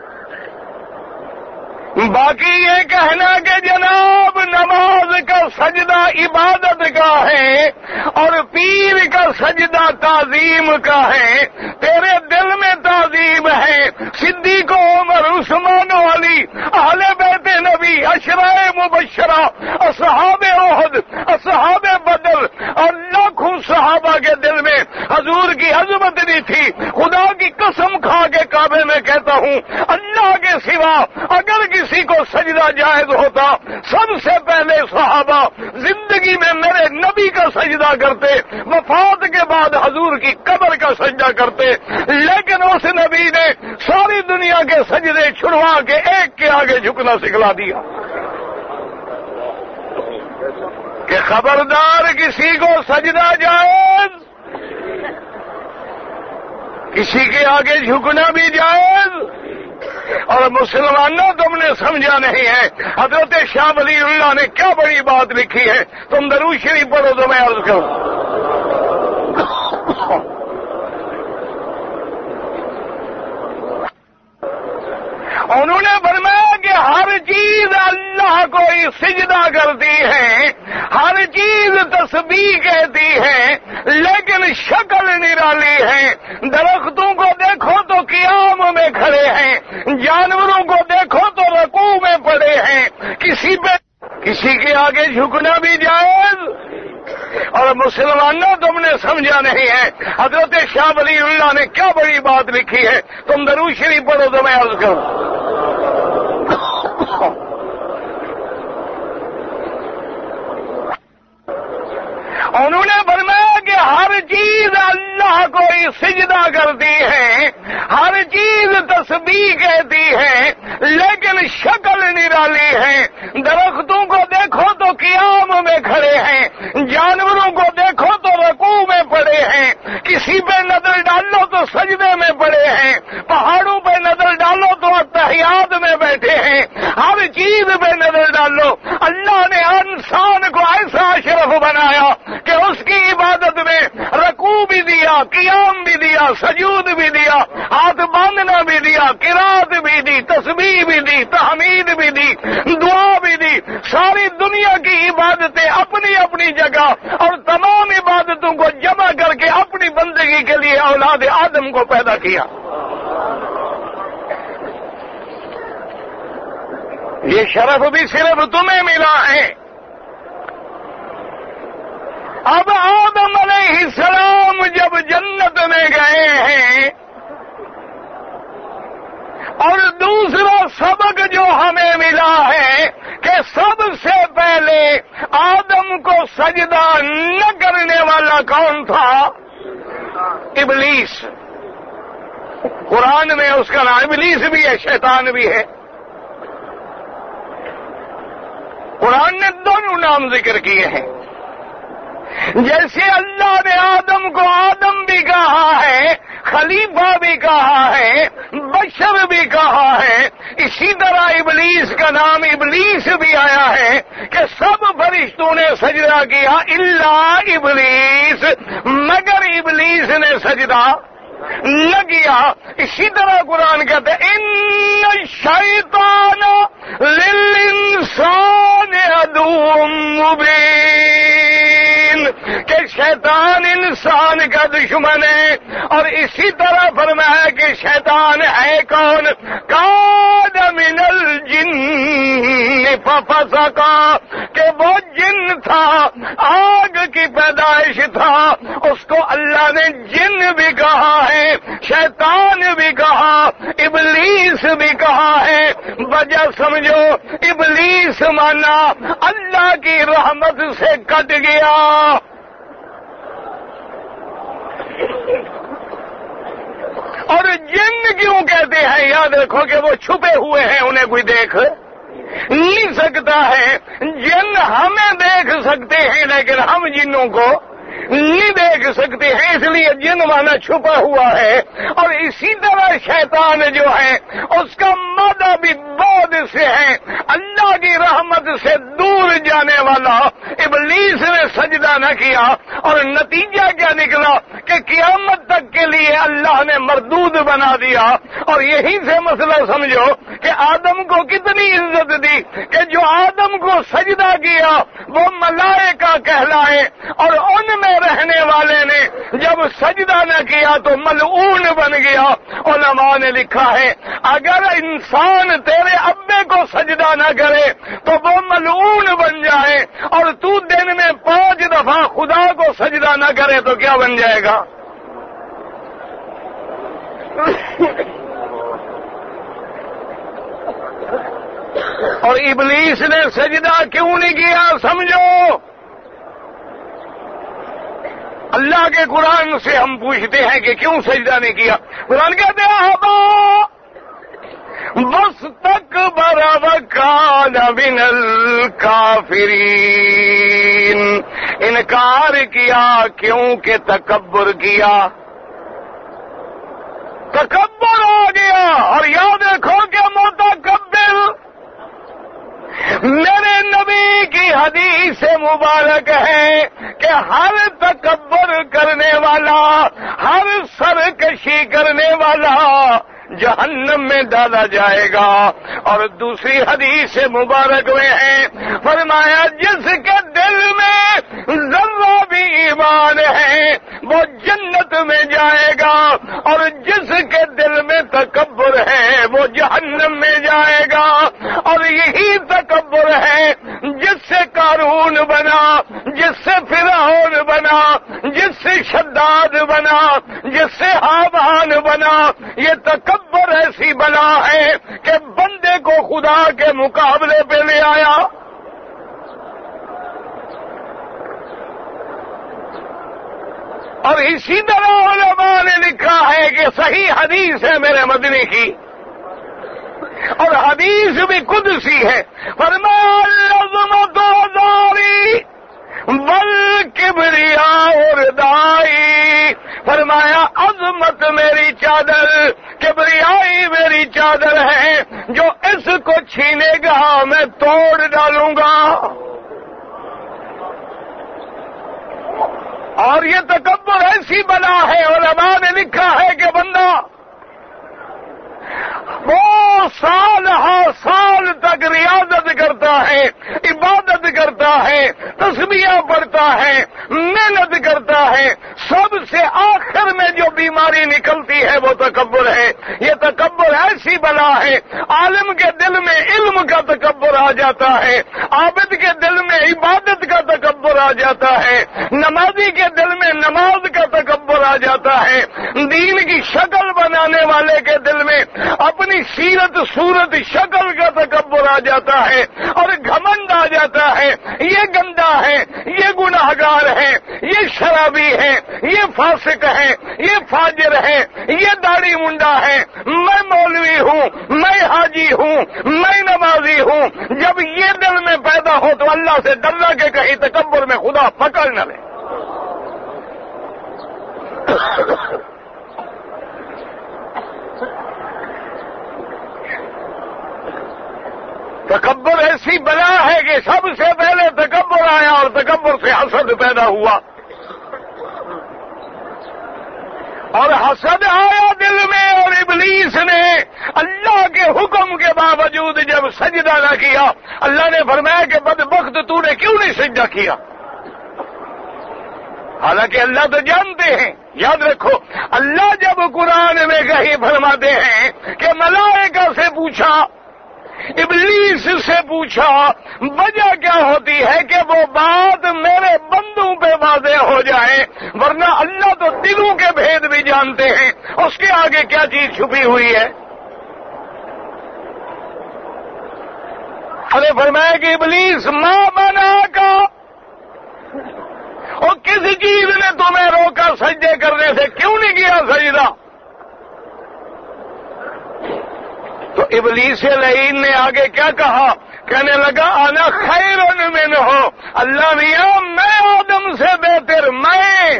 باقی یہ کہنا کہ جناب نماز کا سجدہ عبادت کا ہے اور پیر کا سجدہ تعظیم کا ہے، تیرے دل میں تعظیم ہے۔ صدیق و عمر، عثمان و علی، اہل بیت نبی، عشرۂ مبشرہ، اصحاب احد، اصحاب بدر اور لاکھوں صحابہ کے دل میں حضور کی عظمت نہیں تھی۔ خدا کی قسم کھا کے کعبے میں کہتا ہوں، اللہ کے سوا اگر کسی کو سجدہ جائز ہوتا، سب سے پہلے صحابہ زندگی میں میرے نبی کا سجدہ کرتے، وفات کے بعد حضور کی قبر کا سجدہ کرتے، لیکن اس نبی نے ساری دنیا کے سجدے چھڑوا کے ایک کے آگے جھکنا سکھلا دیا کہ خبردار کسی کو سجدہ جائز، کسی کے آگے جھکنا بھی جائز۔ اور مسلمانوں تم نے سمجھا نہیں ہے، حضرت شاہ ولی اللہ نے کیا بڑی بات لکھی ہے، تم درود شریف پڑھو تو میں عرض کروں۔ انہوں نے فرمایا کہ ہر چیز اللہ کو سجدہ کرتی ہے، ہر چیز تسبیح کہتی ہے، لیکن شکل نرالی ہے۔ درختوں کو دیکھو تو قیام میں کھڑے ہیں، جانوروں کو دیکھو تو رکوع میں پڑے ہیں، کسی کے آگے جھکنا بھی جائز۔ اور مسلمانوں تم نے سمجھا نہیں ہے، حضرت شاہ ولی اللہ نے کیا بڑی بات لکھی ہے، تم درود شریف پڑھو تو میں عرض کروں۔ انہوں نے فرمایا کہ ہر چیز اللہ کو سجدہ کرتی ہے، ہر چیز تسبیح کہتی ہے، لیکن شکل نرالی ہے۔ درختوں کو دیکھو تو قیام میں کھڑے ہیں، جانوروں کو دیکھو تو رکوع میں پڑے ہیں، کسی پہ نظر ڈالو تو سجدے میں پڑے ہیں، پہاڑوں پہ نظر ڈالو تو اتحیات میں بیٹھے ہیں، ہر چیز پہ نظر ڈالو۔ اللہ نے انسان کو ایسا اشرف بنایا کہ اس کی عبادت میں رکوع بھی دیا، قیام بھی دیا، سجود بھی دیا، ہاتھ باندھنا بھی دیا، قرات بھی دی، تسبیح بھی دی، تحمید بھی دی، دعا بھی دی، ساری دنیا کی عبادتیں اپنی اپنی جگہ، اور تمام عبادتوں کو جمع کر کے اپنی بندگی کے لیے اولاد آدم کو پیدا کیا۔ یہ شرف بھی صرف تمہیں ملا ہے۔ اب آدم علیہ السلام جب جنت میں گئے ہیں، اور دوسرا سبق جو ہمیں ملا ہے کہ سب سے پہلے آدم کو سجدہ نہ کرنے والا کون تھا؟ ابلیس۔ قرآن میں اس کا نام ابلیس بھی ہے، شیطان بھی ہے۔ قرآن نے دونوں نام ذکر کیے ہیں۔ جیسے اللہ نے آدم کو آدم بھی کہا ہے، خلیفہ بھی کہا ہے، بشر بھی کہا ہے، اسی طرح ابلیس کا نام ابلیس بھی آیا ہے کہ سب فرشتوں نے سجدہ کیا الا ابلیس، مگر ابلیس نے سجدہ نہ کیا۔ اسی طرح قرآن کہتا ہے ان الشیطان للانسان عدو مبین، کہ شیطان انسان کا دشمن ہے۔ اور اسی طرح فرمایا کہ شیطان ہے کون؟ کان من الجن ففسقا، کہ وہ جن تھا، آگ کی پیدائش تھا اس کو اللہ نے جن بھی کہا ہے، شیطان بھی کہا، ابلیس بھی کہا ہے۔ وجہ سمجھو، ابلیس مانا اللہ کی رحمت سے کٹ گیا، اور جن کیوں کہتے ہیں؟ یاد رکھو کہ وہ چھپے ہوئے ہیں، انہیں کوئی دیکھ نہیں سکتا ہے۔ جن ہمیں دیکھ سکتے ہیں لیکن ہم جنوں کو نہیں دیکھ سکتے ہیں، اس لیے جن مانا چھپا ہوا ہے۔ اور اسی طرح شیطان جو ہے اس کا مادہ بھی بعد سے ہے، اللہ کی رحمت سے دور جانے والا۔ ابلیس نے سجدہ نہ کیا اور نتیجہ کیا نکلا کہ قیامت تک کے لیے اللہ نے مردود بنا دیا۔ اور یہی سے مسئلہ سمجھو کہ آدم کو کتنی عزت دی کہ جو آدم کو سجدہ کیا وہ ملائکہ کہلائے، اور ان میں رہنے والے نے جب سجدہ نہ کیا تو ملعون بن گیا۔ علماء نے لکھا ہے اگر انسان تیرے ابے کو سجدہ نہ کرے تو وہ ملعون بن جائے، اور تو دن میں 5 دفعہ خدا کو سجدہ نہ کرے تو کیا بن جائے گا؟ اور ابلیس نے سجدہ کیوں نہیں کیا سمجھو؟ اللہ کے قرآن سے ہم پوچھتے ہیں کہ کیوں سجدہ نہیں کیا؟ قرآن کہتے ہیں بس تک وکان من الکافرین، انکار کیا کیوں کہ تکبر کیا، تکبر آ گیا۔ اور یاد رکھو کہ متکبر، میرے نبی کی حدیث مبارک ہے کہ ہر تکبر کرنے والا، ہر سرکشی کرنے والا جہنم میں ڈالا جائے گا۔ اور دوسری حدیث مبارک میں ہے فرمایا جس کے دل میں ذرہ بھی ایمان ہے وہ جنت میں جائے گا، اور جس کے دل میں تکبر ہے وہ جہنم میں جائے گا۔ اور یہی تکبر ہے جس سے قارون بنا، جس سے فرعون بنا، جس سے شداد بنا، جس سے حامان بنا۔ یہ تکبر ایسی بلا ہے کہ بندے کو خدا کے مقابلے پہ لے آیا۔ اور اسی طرح علماء نے لکھا ہے کہ صحیح حدیث ہے میرے مدنی کی، اور حدیث بھی قدسی ہے۔ فرمایا العظمت ازاری والکبریاء ردائی، فرمایا عظمت میری چادر، کبریائی میری چادر ہے، جو اس کو چھینے گا میں توڑ ڈالوں گا۔ اور یہ تکبر ایسی بلا ہے، علماء نے لکھا ہے کہ بندہ وہ سال ہر سال تک ریاضت کرتا ہے، عبادت کرتا ہے، تسبیح پڑھتا ہے، محنت کرتا ہے، سب سے آخر میں جو بیماری نکلتی ہے وہ تکبر ہے۔ یہ تکبر ایسی بلا ہے، عالم کے دل میں علم کا تکبر آ جاتا ہے، عابد کے دل میں عبادت کا تکبر آ جاتا ہے، نمازی کے دل میں نماز کا تکبر آ جاتا ہے، دین کی شکل بنانے والے کے دل میں اپنی سیرت صورت شکل کا تکبر آ جاتا ہے، اور گھمنڈ آ جاتا ہے۔ یہ گندا ہے، یہ گناہگار ہے، یہ شرابی ہے، یہ فاسق ہے، یہ فاجر ہے، یہ داڑھی منڈا ہے، میں مولوی ہوں، میں حاجی ہوں، میں نمازی ہوں۔ جب یہ دل میں پیدا ہو تو اللہ سے ڈرنا کہ کہیں تکبر میں خدا پکڑ نہ لے۔ تکبر ایسی بلا ہے کہ سب سے پہلے تکبر آیا، اور تکبر سے حسد پیدا ہوا، اور حسد آیا دل میں، اور ابلیس نے اللہ کے حکم کے باوجود جب سجدہ نہ کیا، اللہ نے فرمایا کہ بدبخت تو نے کیوں نہیں سجدہ کیا؟ حالانکہ اللہ تو جانتے ہیں۔ یاد رکھو اللہ جب قرآن میں کہیں فرماتے ہیں کہ ملائکہ سے پوچھا ابلیس سے پوچھا وجہ کیا ہوتی ہے کہ وہ بات میرے بندوں پہ واضح ہو جائے، ورنہ اللہ تو دلوں کے بھید بھی جانتے ہیں، اس کے آگے کیا چیز چھپی ہوئی ہے؟ ارے فرمایا کہ ابلیس ماں بنا کا، اور کسی چیز نے تمہیں روکا سجدے کرنے سے، کیوں نہیں کیا سجدہ؟ تو ابلیس لعین نے آگے کیا کہا؟ کہنے لگا انا خیر منہ، اللہ میاں میں آدم سے بہتر، میں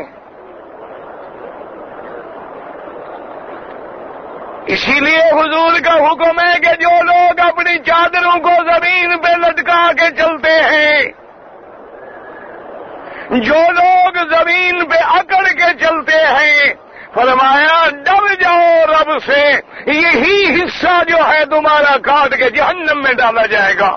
اسی لیے حضور کا حکم ہے کہ جو لوگ اپنی چادروں کو زمین پہ لٹکا کے چلتے ہیں، جو لوگ زمین پہ اکڑ کے چلتے ہیں، فرمایا ڈر جاؤ رب سے، یہی حصہ جو ہے تمہارا کاٹ کے جہنم میں ڈالا جائے گا۔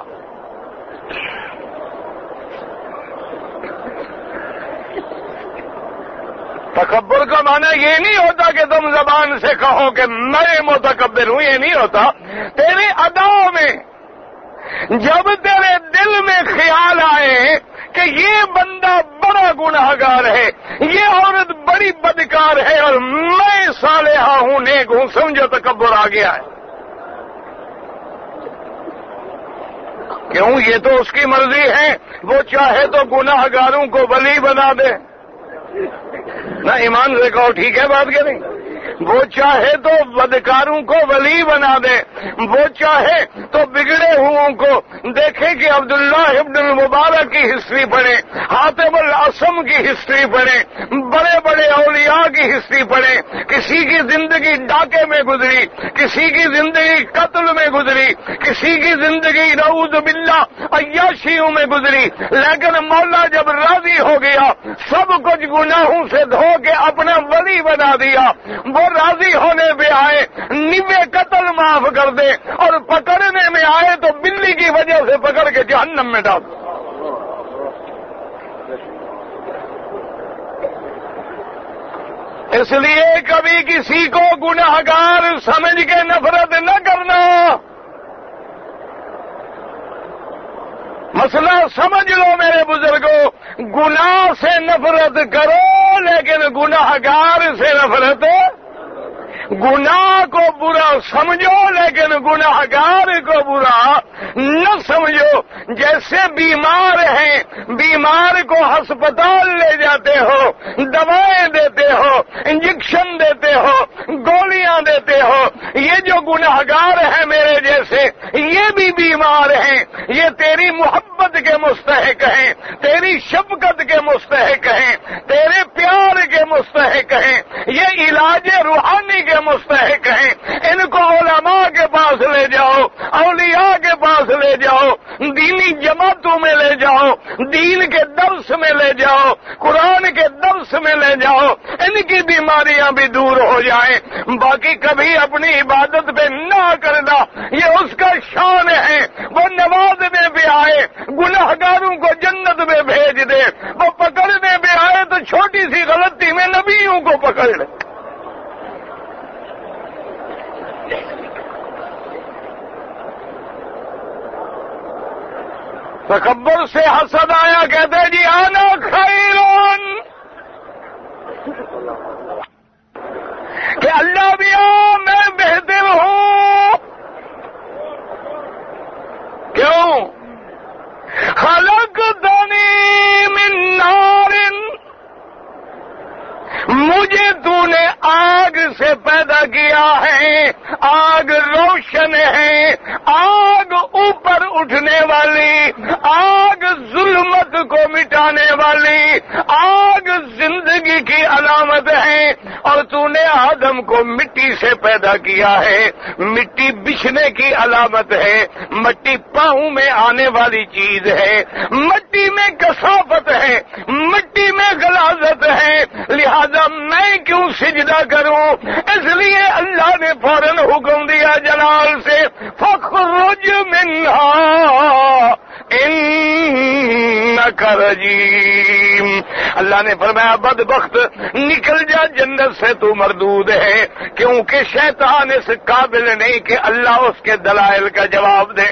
تکبر کا معنی یہ نہیں ہوتا کہ تم زبان سے کہو کہ میں متکبر ہوں، یہ نہیں ہوتا۔ تیرے اداؤں میں جب تیرے دل میں خیال آئے کہ یہ بندہ بڑا گناہگار ہے، یہ عورت بڑی بدکار ہے اور میں صالحہ ہوں، نیک ہوں، سمجھو تکبر آ گیا ہے۔ کیوں؟ یہ تو اس کی مرضی ہے، وہ چاہے تو گناہگاروں کو ولی بنا دے۔ نہ ایمان سے کہو ٹھیک ہے بات کہ نہیں؟ وہ چاہے تو بدکاروں کو ولی بنا دے، وہ چاہے تو بگڑے ہوں کو دیکھیں کہ عبداللہ ابن المبارک کی ہسٹری پڑھیں، حاتم الاسم کی ہسٹری پڑھیں، بڑے بڑے اولیاء کی ہسٹری پڑھیں، کسی کی زندگی ڈاکے میں گزری، کسی کی زندگی قتل میں گزری، کسی کی زندگی نعوذ باللہ عیاشیوں میں گزری، لیکن مولا جب راضی ہو گیا سب کچھ گناہوں سے دھو کے اپنا ولی بنا دیا۔ وہ راضی ہونے پہ آئے 90 قتل معاف کر دے، اور پکڑنے میں آئے تو بلی کی وجہ سے پکڑ کے جہنم میں ڈال۔ اس لیے کبھی کسی کو گناہگار سمجھ کے نفرت نہ کرنا۔ مسئلہ سمجھ لو میرے بزرگوں، گناہ سے نفرت کرو لیکن گناہگار سے نفرت، گناہ کو برا سمجھو لیکن گناہگار کو برا نہ سمجھو۔ جیسے بیمار ہیں، بیمار کو ہسپتال لے جاتے ہو، دوائیں دیتے ہو، انجیکشن دیتے ہو، گولیاں دیتے ہو، یہ جو گناہگار ہیں میرے جیسے یہ بھی بیمار ہیں، یہ تیری محبت کے مستحق ہیں، تیری شفقت کے مستحق ہیں، تیرے پیار کے مستحق ہیں، یہ علاج روحانی کے مستحق ہیں۔ ان کو علماء کے پاس لے جاؤ، اولیاء کے پاس لے جاؤ، دینی جماعتوں میں لے جاؤ، دین کے درس میں لے جاؤ، قرآن کے درس میں لے جاؤ، ان کی بیماریاں بھی دور ہو جائیں۔ باقی کبھی اپنی عبادت پہ نہ کرنا، یہ اس کا شان ہے۔ وہ نوازنے پہ آئے گناہگاروں کو جنت میں بھیج دے، وہ پکڑنے پہ آئے تو چھوٹی سی غلطی میں نبیوں کو پکڑ لے۔ تکبر سے حسد آیا، کہتے جی انا خیرون، کہ اللہ بھی میں بہتر ہوں۔ کیوں؟ خلقتنی من نار، مجھے تو نے آگ سے پیدا کیا ہے، آگ روشن ہے، آگ اوپر اٹھنے والی، آگ ظلمت کو مٹانے والی، آگ زندگی کی علامت ہے، اور تو نے آدم کو مٹی سے پیدا کیا ہے، مٹی بچھنے کی علامت ہے، مٹی پاؤں میں آنے والی چیز ہے، مٹی میں کثافت ہے، مٹی میں غلاظت ہے، لہذا میں کیوں سجدہ کروں؟ اس لیے اللہ نے فوراً حکم دیا جلال سے، فَاخْرُجْ مِنْهَا إِنَّكَ رَجِيمٌ، اللہ نے فرمایا بدبخت نکل جا جنت سے، تو مردود ہے، کیونکہ شیطان اس قابل نہیں کہ اللہ اس کے دلائل کا جواب دے۔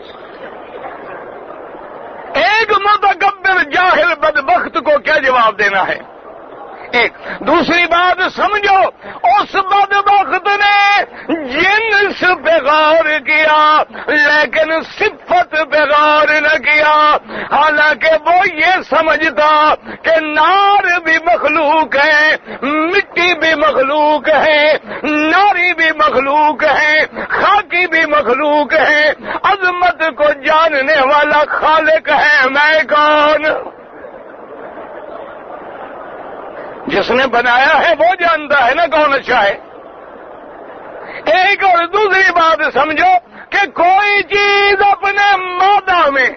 ایک متکبر جاہل بدبخت کو کیا جواب دینا ہے؟ ایک دوسری بات سمجھو، اس بدبخت نے جنس پہ غور کیا لیکن صفت پہ غور نہ کیا، حالانکہ وہ یہ سمجھتا کہ نار بھی مخلوق ہے، مٹی بھی مخلوق ہے، ناری بھی مخلوق ہے، خاکی بھی مخلوق ہے، عظمت کو جاننے والا خالق ہے میں کون؟ جس نے بنایا ہے وہ جانتا ہے نا کون اچھا ہے۔ ایک اور دوسری بات سمجھو کہ کوئی چیز اپنے مادہ میں،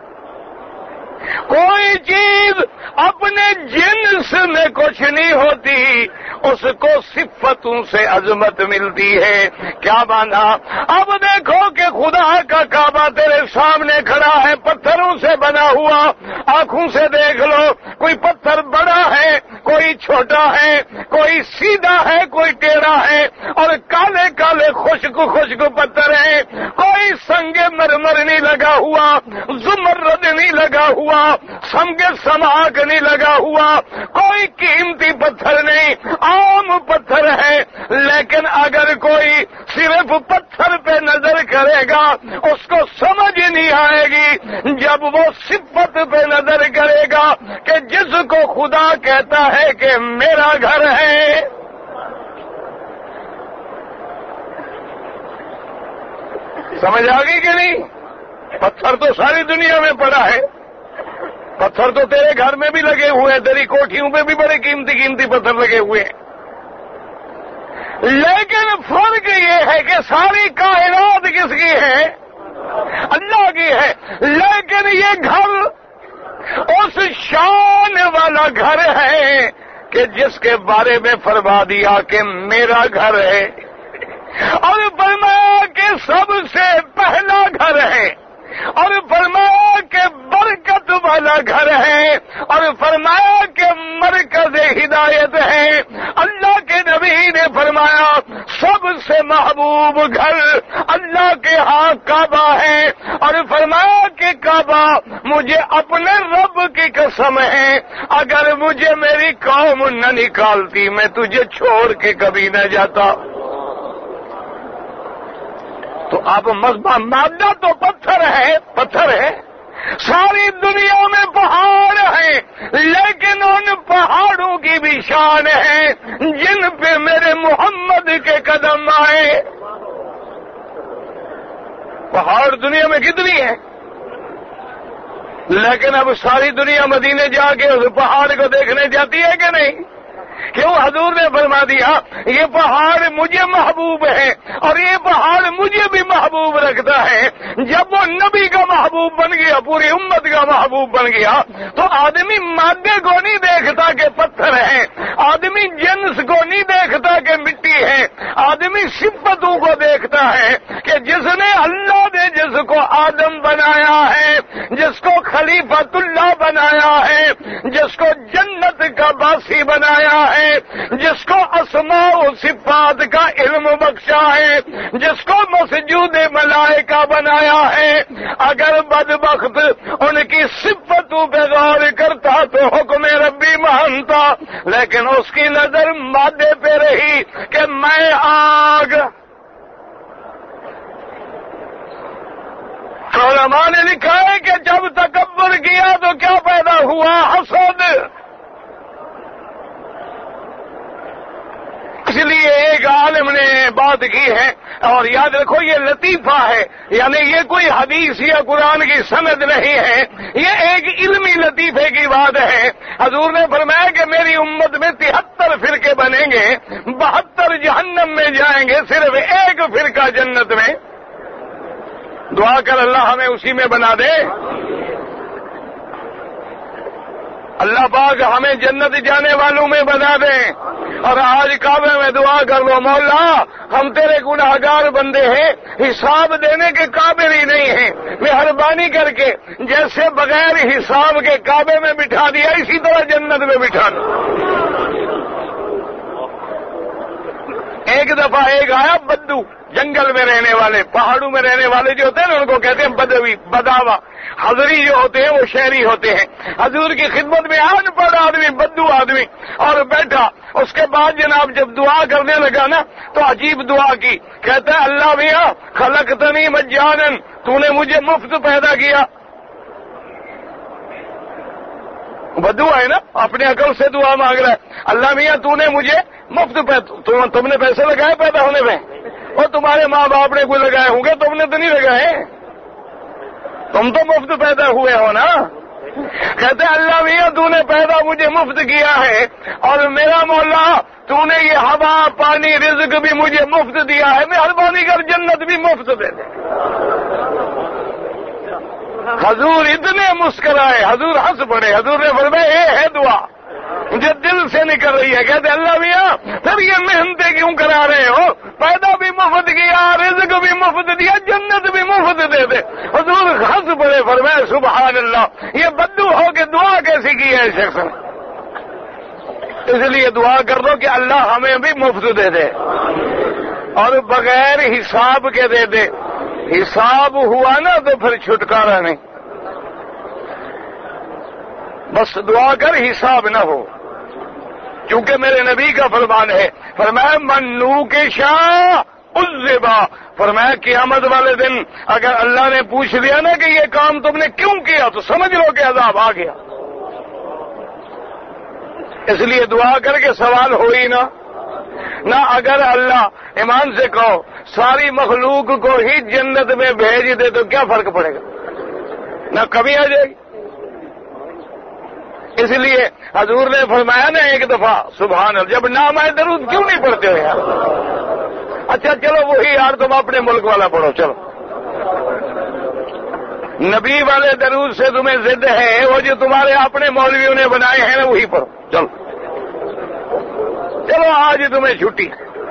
کوئی چیز اپنے جنس میں کچھ نہیں ہوتی، اس کو صفتوں سے عظمت ملتی ہے۔ کیا مانا؟ اب دیکھو کہ خدا کا کعبہ تیرے سامنے کھڑا ہے، پتھروں سے بنا ہوا، آنکھوں سے دیکھ لو، کوئی پتھر بڑا ہے، کوئی چھوٹا ہے، کوئی سیدھا ہے، کوئی ٹیڑھا ہے، اور کالے کالے خشک خشک پتھر ہیں، کوئی سنگ مرمر نہیں لگا ہوا، زمرد نہیں لگا ہوا، سمگ سماک نہیں لگا ہوا، کوئی قیمتی پتھر نہیں، عام پتھر ہے۔ لیکن اگر کوئی صرف پتھر پہ نظر کرے گا اس کو سمجھ نہیں آئے گی، جب وہ صفت پہ نظر کرے گا کہ جس کو خدا کہتا ہے کہ میرا گھر ہے۔ سمجھ آ گئی کہ نہیں؟ پتھر تو ساری دنیا میں پڑا ہے، پتھر تو تیرے گھر میں بھی لگے ہوئے ہیں، تیری کوٹھیوں پہ بھی بڑے قیمتی قیمتی پتھر لگے ہوئے ہیں، لیکن فرق یہ ہے کہ ساری کائنات کس کی ہے؟ اللہ کی ہے۔ لیکن یہ گھر اس شان والا گھر ہے کہ جس کے بارے میں فرما دیا کہ میرا گھر ہے، اور فرمایا کہ سب سے پہلا گھر ہے، اور فرمایا کہ برکت والا گھر ہے، اور فرمایا کہ مرکز ہدایت ہے۔ اللہ کے نبی نے فرمایا سب سے محبوب گھر اللہ کے ہاں کعبہ ہے، اور فرمایا کہ کعبہ مجھے اپنے رب کی قسم ہے، اگر مجھے میری قوم نہ نکالتی میں تجھے چھوڑ کے کبھی نہ جاتا۔ تو اب مادہ تو پتھر ہے، ساری دنیا میں پہاڑ ہیں، لیکن ان پہاڑوں کی بھی شان ہے جن پہ میرے محمد کے قدم آئے۔ پہاڑ دنیا میں کتنی ہیں، لیکن اب ساری دنیا مدینے جا کے اس پہاڑ کو دیکھنے جاتی ہے کہ نہیں؟ کیوں؟ حضور نے فرما دیا یہ پہاڑ مجھے محبوب ہے اور یہ پہاڑ مجھے بھی محبوب رکھتا ہے۔ جب وہ نبی کا محبوب بن گیا، پوری امت کا محبوب بن گیا، تو آدمی مادے کو نہیں دیکھتا کہ پتھر ہے، آدمی جنس کو نہیں دیکھتا کہ مٹی ہے، آدمی صفتوں کو دیکھتا ہے کہ جس نے اللہ نے جس کو آدم بنایا ہے، جس کو خلیفۃ اللہ بنایا ہے، جس کو جنت کا باسی بنایا ہے، جس کو اسماء و صفات کا علم بخشا ہے، جس کو مسجود ملائکہ بنایا ہے، اگر بدبخت ان کی صفتوں پہ غور کرتا تو حکم ربی مانتا، لیکن اس کی نظر مادے پہ رہی کہ میں آگ۔ علماء نے لکھا ہے کہ جب تکبر کیا تو کیا پیدا ہوا؟ حسد۔ اس لیے ایک عالم نے بات کی ہے، اور یاد رکھو یہ لطیفہ ہے، یعنی یہ کوئی حدیث یا قرآن کی سند نہیں ہے، یہ ایک علمی لطیفے کی بات ہے۔ حضور نے فرمایا کہ میری امت میں 73 فرقے بنیں گے، 72 جہنم میں جائیں گے، صرف ایک فرقہ جنت میں۔ دعا کر اللہ ہمیں اسی میں بنا دے۔ اللہ پاک ہمیں جنت جانے والوں میں بنا دیں۔ اور آج کعبے میں دعا کر لو، مولا ہم تیرے گناہگار بندے ہیں، حساب دینے کے قابل ہی نہیں ہیں، مہربانی کر کے جیسے بغیر حساب کے کعبے میں بٹھا دیا اسی طرح جنت میں بٹھا دو۔ ایک دفعہ ایک آیا بدو، جنگل میں رہنے والے، پہاڑوں میں رہنے والے جو ہوتے ہیں نا ان کو کہتے ہیں بدوی، بداوا۔ حضری جو ہوتے ہیں وہ شہری ہوتے ہیں۔ حضور کی خدمت میں ان پڑھ آدمی، بدو آدمی، اور بیٹھا۔ اس کے بعد جناب جب دعا کرنے لگا نا تو عجیب دعا کی، کہتا ہے اللہ میاں خلقتنی مجانا، تو نے مجھے مفت پیدا کیا۔ بدو ہے نا، اپنے عقل سے دعا مانگ رہا ہے، اللہ میاں تو نے مجھے مفت تم نے پیسے لگائے پیدا ہونے میں، اور تمہارے ماں باپ نے کوئی لگائے ہوں گے، تم نے تو نہیں لگائے، تم تو مفت پیدا ہوئے ہو نا۔ کہتے اللہ میاں تو نے پیدا مجھے مفت کیا ہے، اور میرا مولا تو نے یہ ہوا پانی رزق بھی مجھے مفت دیا ہے، مہربانی کر جنت بھی مفت دے دے۔ حضور اتنے مسکرائے، حضور ہنس پڑے، حضور نے فرمایا یہ ہے دعا مجھے دل سے نکل رہی ہے۔ کہتے اللہ میاں پھر یہ محنتیں کیوں کرا رہے ہو، پیدا بھی مفت کیا، رزق بھی مفت دیا، جنت بھی مفت دے دے۔ حضور ہنس پڑے، فرمایا سبحان اللہ، یہ بدو ہو کے دعا کیسی کی ہے اس شخص نے۔ اس لیے دعا کر دو کہ اللہ ہمیں بھی مفت دے دے اور بغیر حساب کے دے دے۔ حساب ہوا نا تو پھر چھٹکارا نہیں، بس دعا کر حساب نہ ہو، کیونکہ میرے نبی کا فرمان ہے، فرمایا منو کے شاہ عذبا، فرمایا قیامت والے دن اگر اللہ نے پوچھ لیا نا کہ یہ کام تم نے کیوں کیا تو سمجھ لو کہ عذاب آ گیا۔ اس لیے دعا کر کے سوال ہو ہی نہ اگر اللہ ایمان سے کہو ساری مخلوق کو ہی جنت میں بھیج دے تو کیا فرق پڑے گا، نہ کمی آ جائے گی۔ اس لیے حضور نے فرمایا نا ایک دفعہ سبحان اللہ، جب نام آئے درود کیوں نہیں پڑھتے ہو یار؟ اچھا چلو وہی یار تم اپنے ملک والا پڑھو، چلو نبی والے درود سے تمہیں ضد ہے، وہ جو تمہارے اپنے مولویوں نے بنائے ہیں نا وہی پڑھو، چلو آج تمہیں چھٹی۔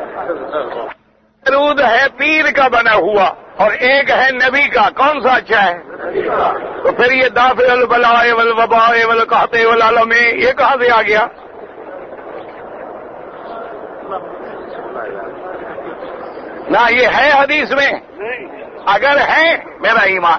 درود ہے پیر کا بنا ہوا اور ایک ہے نبی کا، کون سا اچھا ہے؟ تو پھر یہ دافع البلاء والوباء والقحط والعلم یہ کہاں سے آ گیا؟ نہ یہ ہے حدیث میں، اگر ہے میرا ایمان۔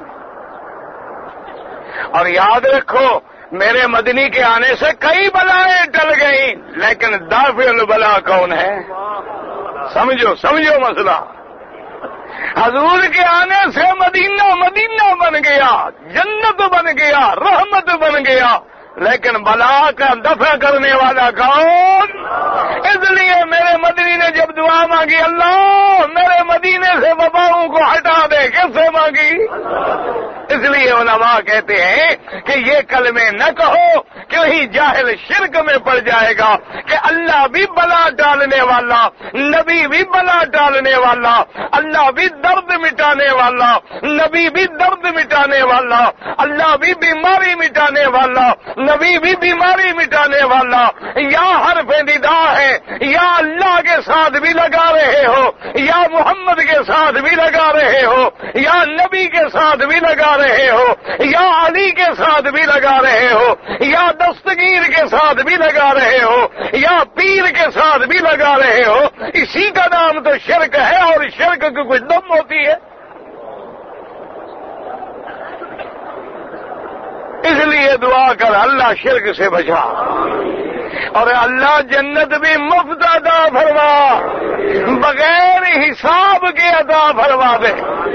اور یاد رکھو میرے مدنی کے آنے سے کئی بلائیں ٹل گئیں، لیکن دافع البلاء کون ہے؟ سمجھو مسئلہ۔ حضور کے آنے سے مدینہ بن گیا، جنت بن گیا، رحمت بن گیا، لیکن بلا کا دفع کرنے والا کون؟ اس لیے میرے مدنی نے جب دعا مانگی اللہ میرے مدینے سے وباؤں کو ہٹا دے، کیسے سے مانگی؟ اس لیے علماء کہتے ہیں کہ یہ کلمے نہ کہو کہیں جاہل شرک میں پڑ جائے گا کہ اللہ بھی بلا ڈالنے والا، نبی بھی بلا ڈالنے والا، اللہ بھی درد مٹانے والا، نبی بھی درد مٹانے والا، اللہ بھی بیماری مٹانے والا، نبی بھی بیماری مٹانے والا۔ یا حرف ندا ہے، یا اللہ کے ساتھ بھی لگا رہے ہو، یا محمد کے ساتھ بھی لگا رہے ہو، یا نبی کے ساتھ بھی لگا رہے ہو، یا علی کے ساتھ بھی لگا رہے ہو، یا دستگیر کے ساتھ بھی لگا رہے ہو، یا پیر کے ساتھ بھی لگا رہے ہو، اسی کا نام تو شرک ہے، اور شرک کی کچھ دم ہوتی ہے۔ اس لیے دعا کر اللہ شرک سے بچا، اور اللہ جنت بھی مفت عطا فرما، بغیر حساب کے عطا فرما دے۔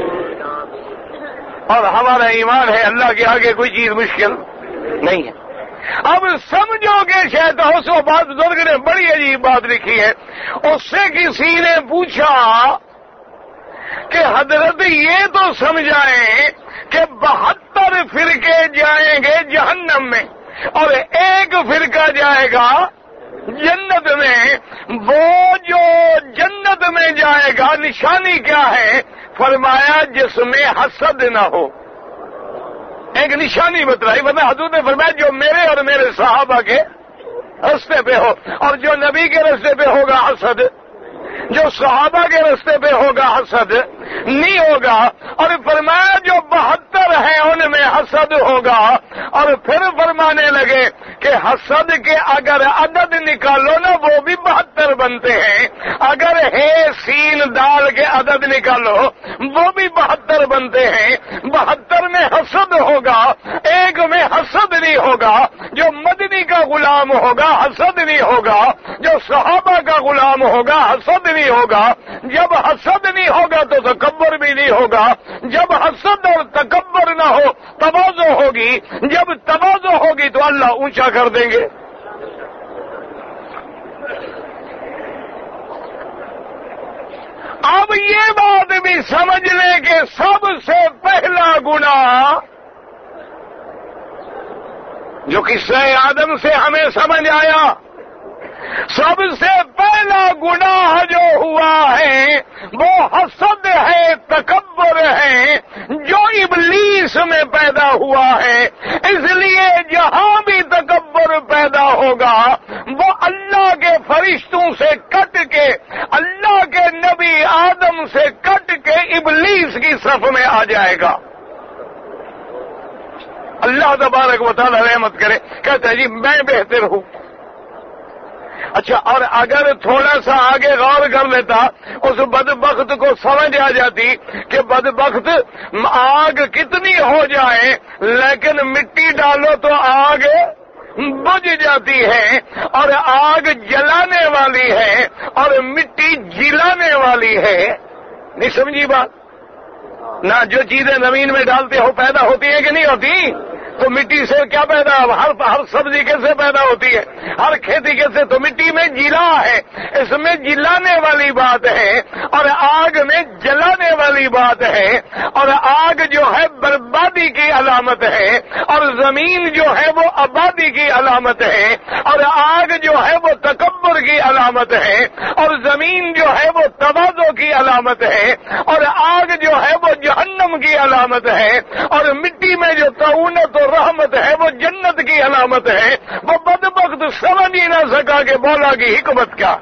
اور ہمارا ایمان ہے اللہ کے آگے کوئی چیز مشکل نہیں ہے۔ اب سمجھو کہ شاید حوصو بات بزرگ نے بڑی عجیب بات لکھی ہے، اس سے کسی نے پوچھا کہ حضرت یہ تو سمجھائیں کہ 72 فرقے جائیں گے جہنم میں اور ایک فرقہ جائے گا جنت میں، وہ جو جنت میں جائے گا نشانی کیا ہے؟ فرمایا جس میں حسد نہ ہو۔ ایک نشانی بتلائی، ورنہ حضور نے فرمایا جو میرے اور میرے صحابہ کے رستے پہ ہو، اور جو نبی کے رستے پہ ہوگا حسد، جو صحابہ کے رستے پہ ہوگا حسد نہیں ہوگا۔ اور فرمایا جو 72 ہیں ان میں حسد ہوگا، اور پھر فرمانے لگے کہ حسد کے اگر عدد نکالو نا وہ بھی 72 بنتے ہیں، اگر ہے سین دال کے عدد نکالو وہ بھی 72 بنتے ہیں۔ 72 میں حسد ہوگا، ایک میں حسد نہیں ہوگا۔ جو مدنی کا غلام ہوگا حسد نہیں ہوگا، جو صحابہ کا غلام ہوگا حسد نہیں ہوگا۔ جب حسد نہیں ہوگا تو تکبر بھی نہیں ہوگا، جب حسد اور تکبر نہ ہو تواضع ہوگی، جب تواضع ہوگی تو اللہ اونچا کر دیں گے۔ اب یہ بات بھی سمجھ لیں کہ سب سے پہلا گناہ جو قصہ آدم سے ہمیں سمجھ آیا، سب سے پہلا گناہ جو ہوا ہے وہ حسد ہے، تکبر ہے، جو ابلیس میں پیدا ہوا ہے۔ اس لیے جہاں بھی تکبر پیدا ہوگا وہ اللہ کے فرشتوں سے کٹ کے، اللہ کے نبی آدم سے کٹ کے ابلیس کی صف میں آ جائے گا۔ اللہ تبارک و تعالی رحمت کرے، کہتا ہے جی میں بہتر ہوں۔ اچھا، اور اگر تھوڑا سا آگے غور کر لیتا اس بدبخت کو سمجھ آ جاتی کہ بدبخت آگ کتنی ہو جائے لیکن مٹی ڈالو تو آگ بجھ جاتی ہے، اور آگ جلانے والی ہے اور مٹی جلانے والی ہے۔ نہیں سمجھی بات؟ نہ جو چیزیں زمین میں ڈالتے ہو پیدا ہوتی ہیں کہ نہیں ہوتی؟ تو مٹی سے کیا پیدا، ہر سبزی کیسے پیدا ہوتی ہے، ہر کھیتی کیسے، تو مٹی میں جلا ہے، اس میں جلانے والی بات ہے، اور آگ میں جلانے والی بات ہے، اور آگ جو ہے بربادی کی علامت ہے، اور زمین جو ہے وہ آبادی کی علامت ہے، اور آگ جو ہے وہ تکبر کی علامت ہے، اور زمین جو ہے وہ تواضع کی علامت ہے، اور آگ جو ہے وہ جہنم کی علامت ہے، اور مٹی میں جو تعاونت اور رحمت ہے وہ جنت کی علامت ہے۔ وہ بدبخت سمجھ ہی نہ سکا کہ مولا کی حکمت کیا۔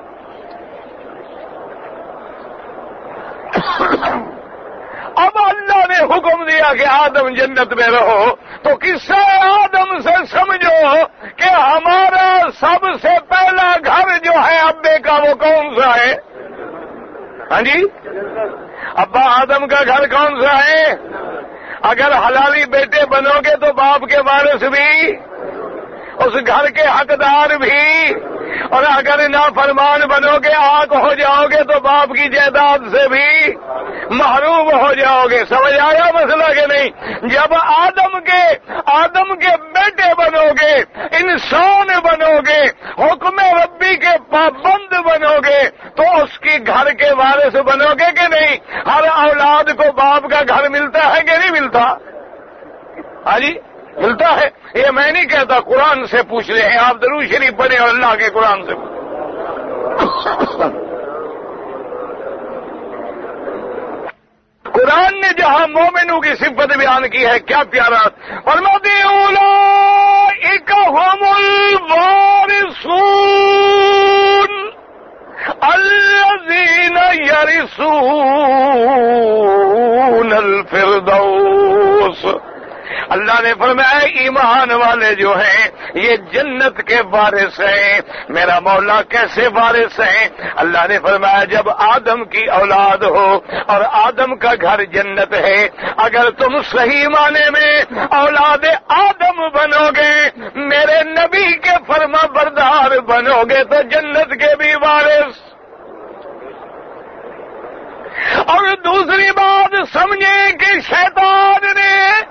اب اللہ نے حکم دیا کہ آدم جنت میں رہو، تو قصہ آدم سے سمجھو کہ ہمارا سب سے پہلا گھر جو ہے ابے کا وہ کون سا ہے؟ ہاں جی، ابا آدم کا گھر کون سا ہے؟ اگر حلالی بیٹے بنو گے تو باپ کے وارث بھی، اس گھر کے حقدار بھی، اور اگر نافرمان بنو گے آگ ہو جاؤ گے تو باپ کی جائیداد سے بھی محروم ہو جاؤ گے۔ سمجھ آیا مسئلہ کہ نہیں؟ جب آدم کے بیٹے بنو گے، انسان بنو گے، حکم ربی کے پابند بنو گے تو اس کی گھر کے وارث بنو گے کہ نہیں؟ ہر اولاد کو باپ کا گھر ملتا ہے کہ نہیں ملتا؟ ہاں جی ملتا ہے۔ یہ میں نہیں کہتا، قرآن سے پوچھ رہے ہیں آپ، درود شریف پڑھیں اور اللہ کے قرآن سے قرآن نے جہاں مومنوں کی صفت بیان کی ہے کیا پیارا، فرماتے اولئک هم الوارثون الذین یرثون الفردوس۔ اللہ نے فرمایا ایمان والے جو ہیں یہ جنت کے وارث ہیں۔ میرا مولا کیسے وارث ہیں؟ اللہ نے فرمایا جب آدم کی اولاد ہو اور آدم کا گھر جنت ہے، اگر تم صحیح معنی میں اولاد آدم بنو گے، میرے نبی کے فرما بردار بنو گے تو جنت کے بھی وارث۔ اور دوسری بات سمجھیں کہ شیطان نے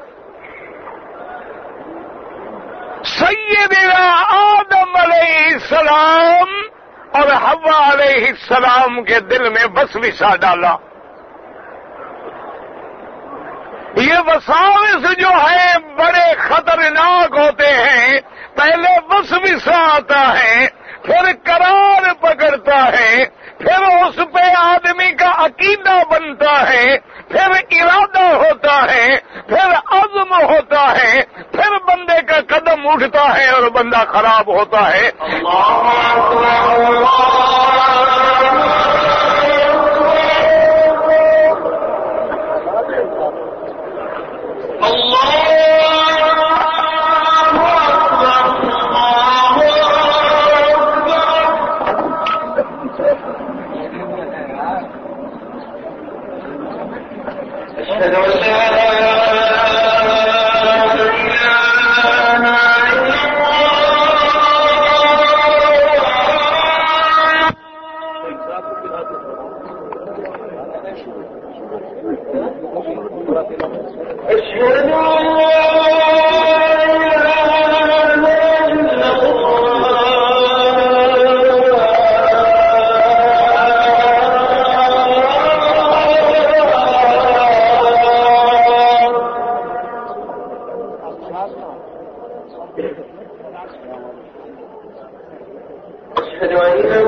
سیدنا آدم علیہ السلام اور حوا علیہ السلام کے دل میں وسوسہ ڈالا۔ یہ وساوس جو ہے بڑے خطرناک ہوتے ہیں۔ پہلے وسوسہ آتا ہے، پھر قرار پکڑتا ہے، پھر اس پہ آدمی کا عقیدہ بنتا ہے، پھر ارادہ ہوتا ہے، پھر عزم ہوتا ہے، پھر بندے کا قدم اٹھ पहुंचता है और बंदा खराब होता है। أشهد أن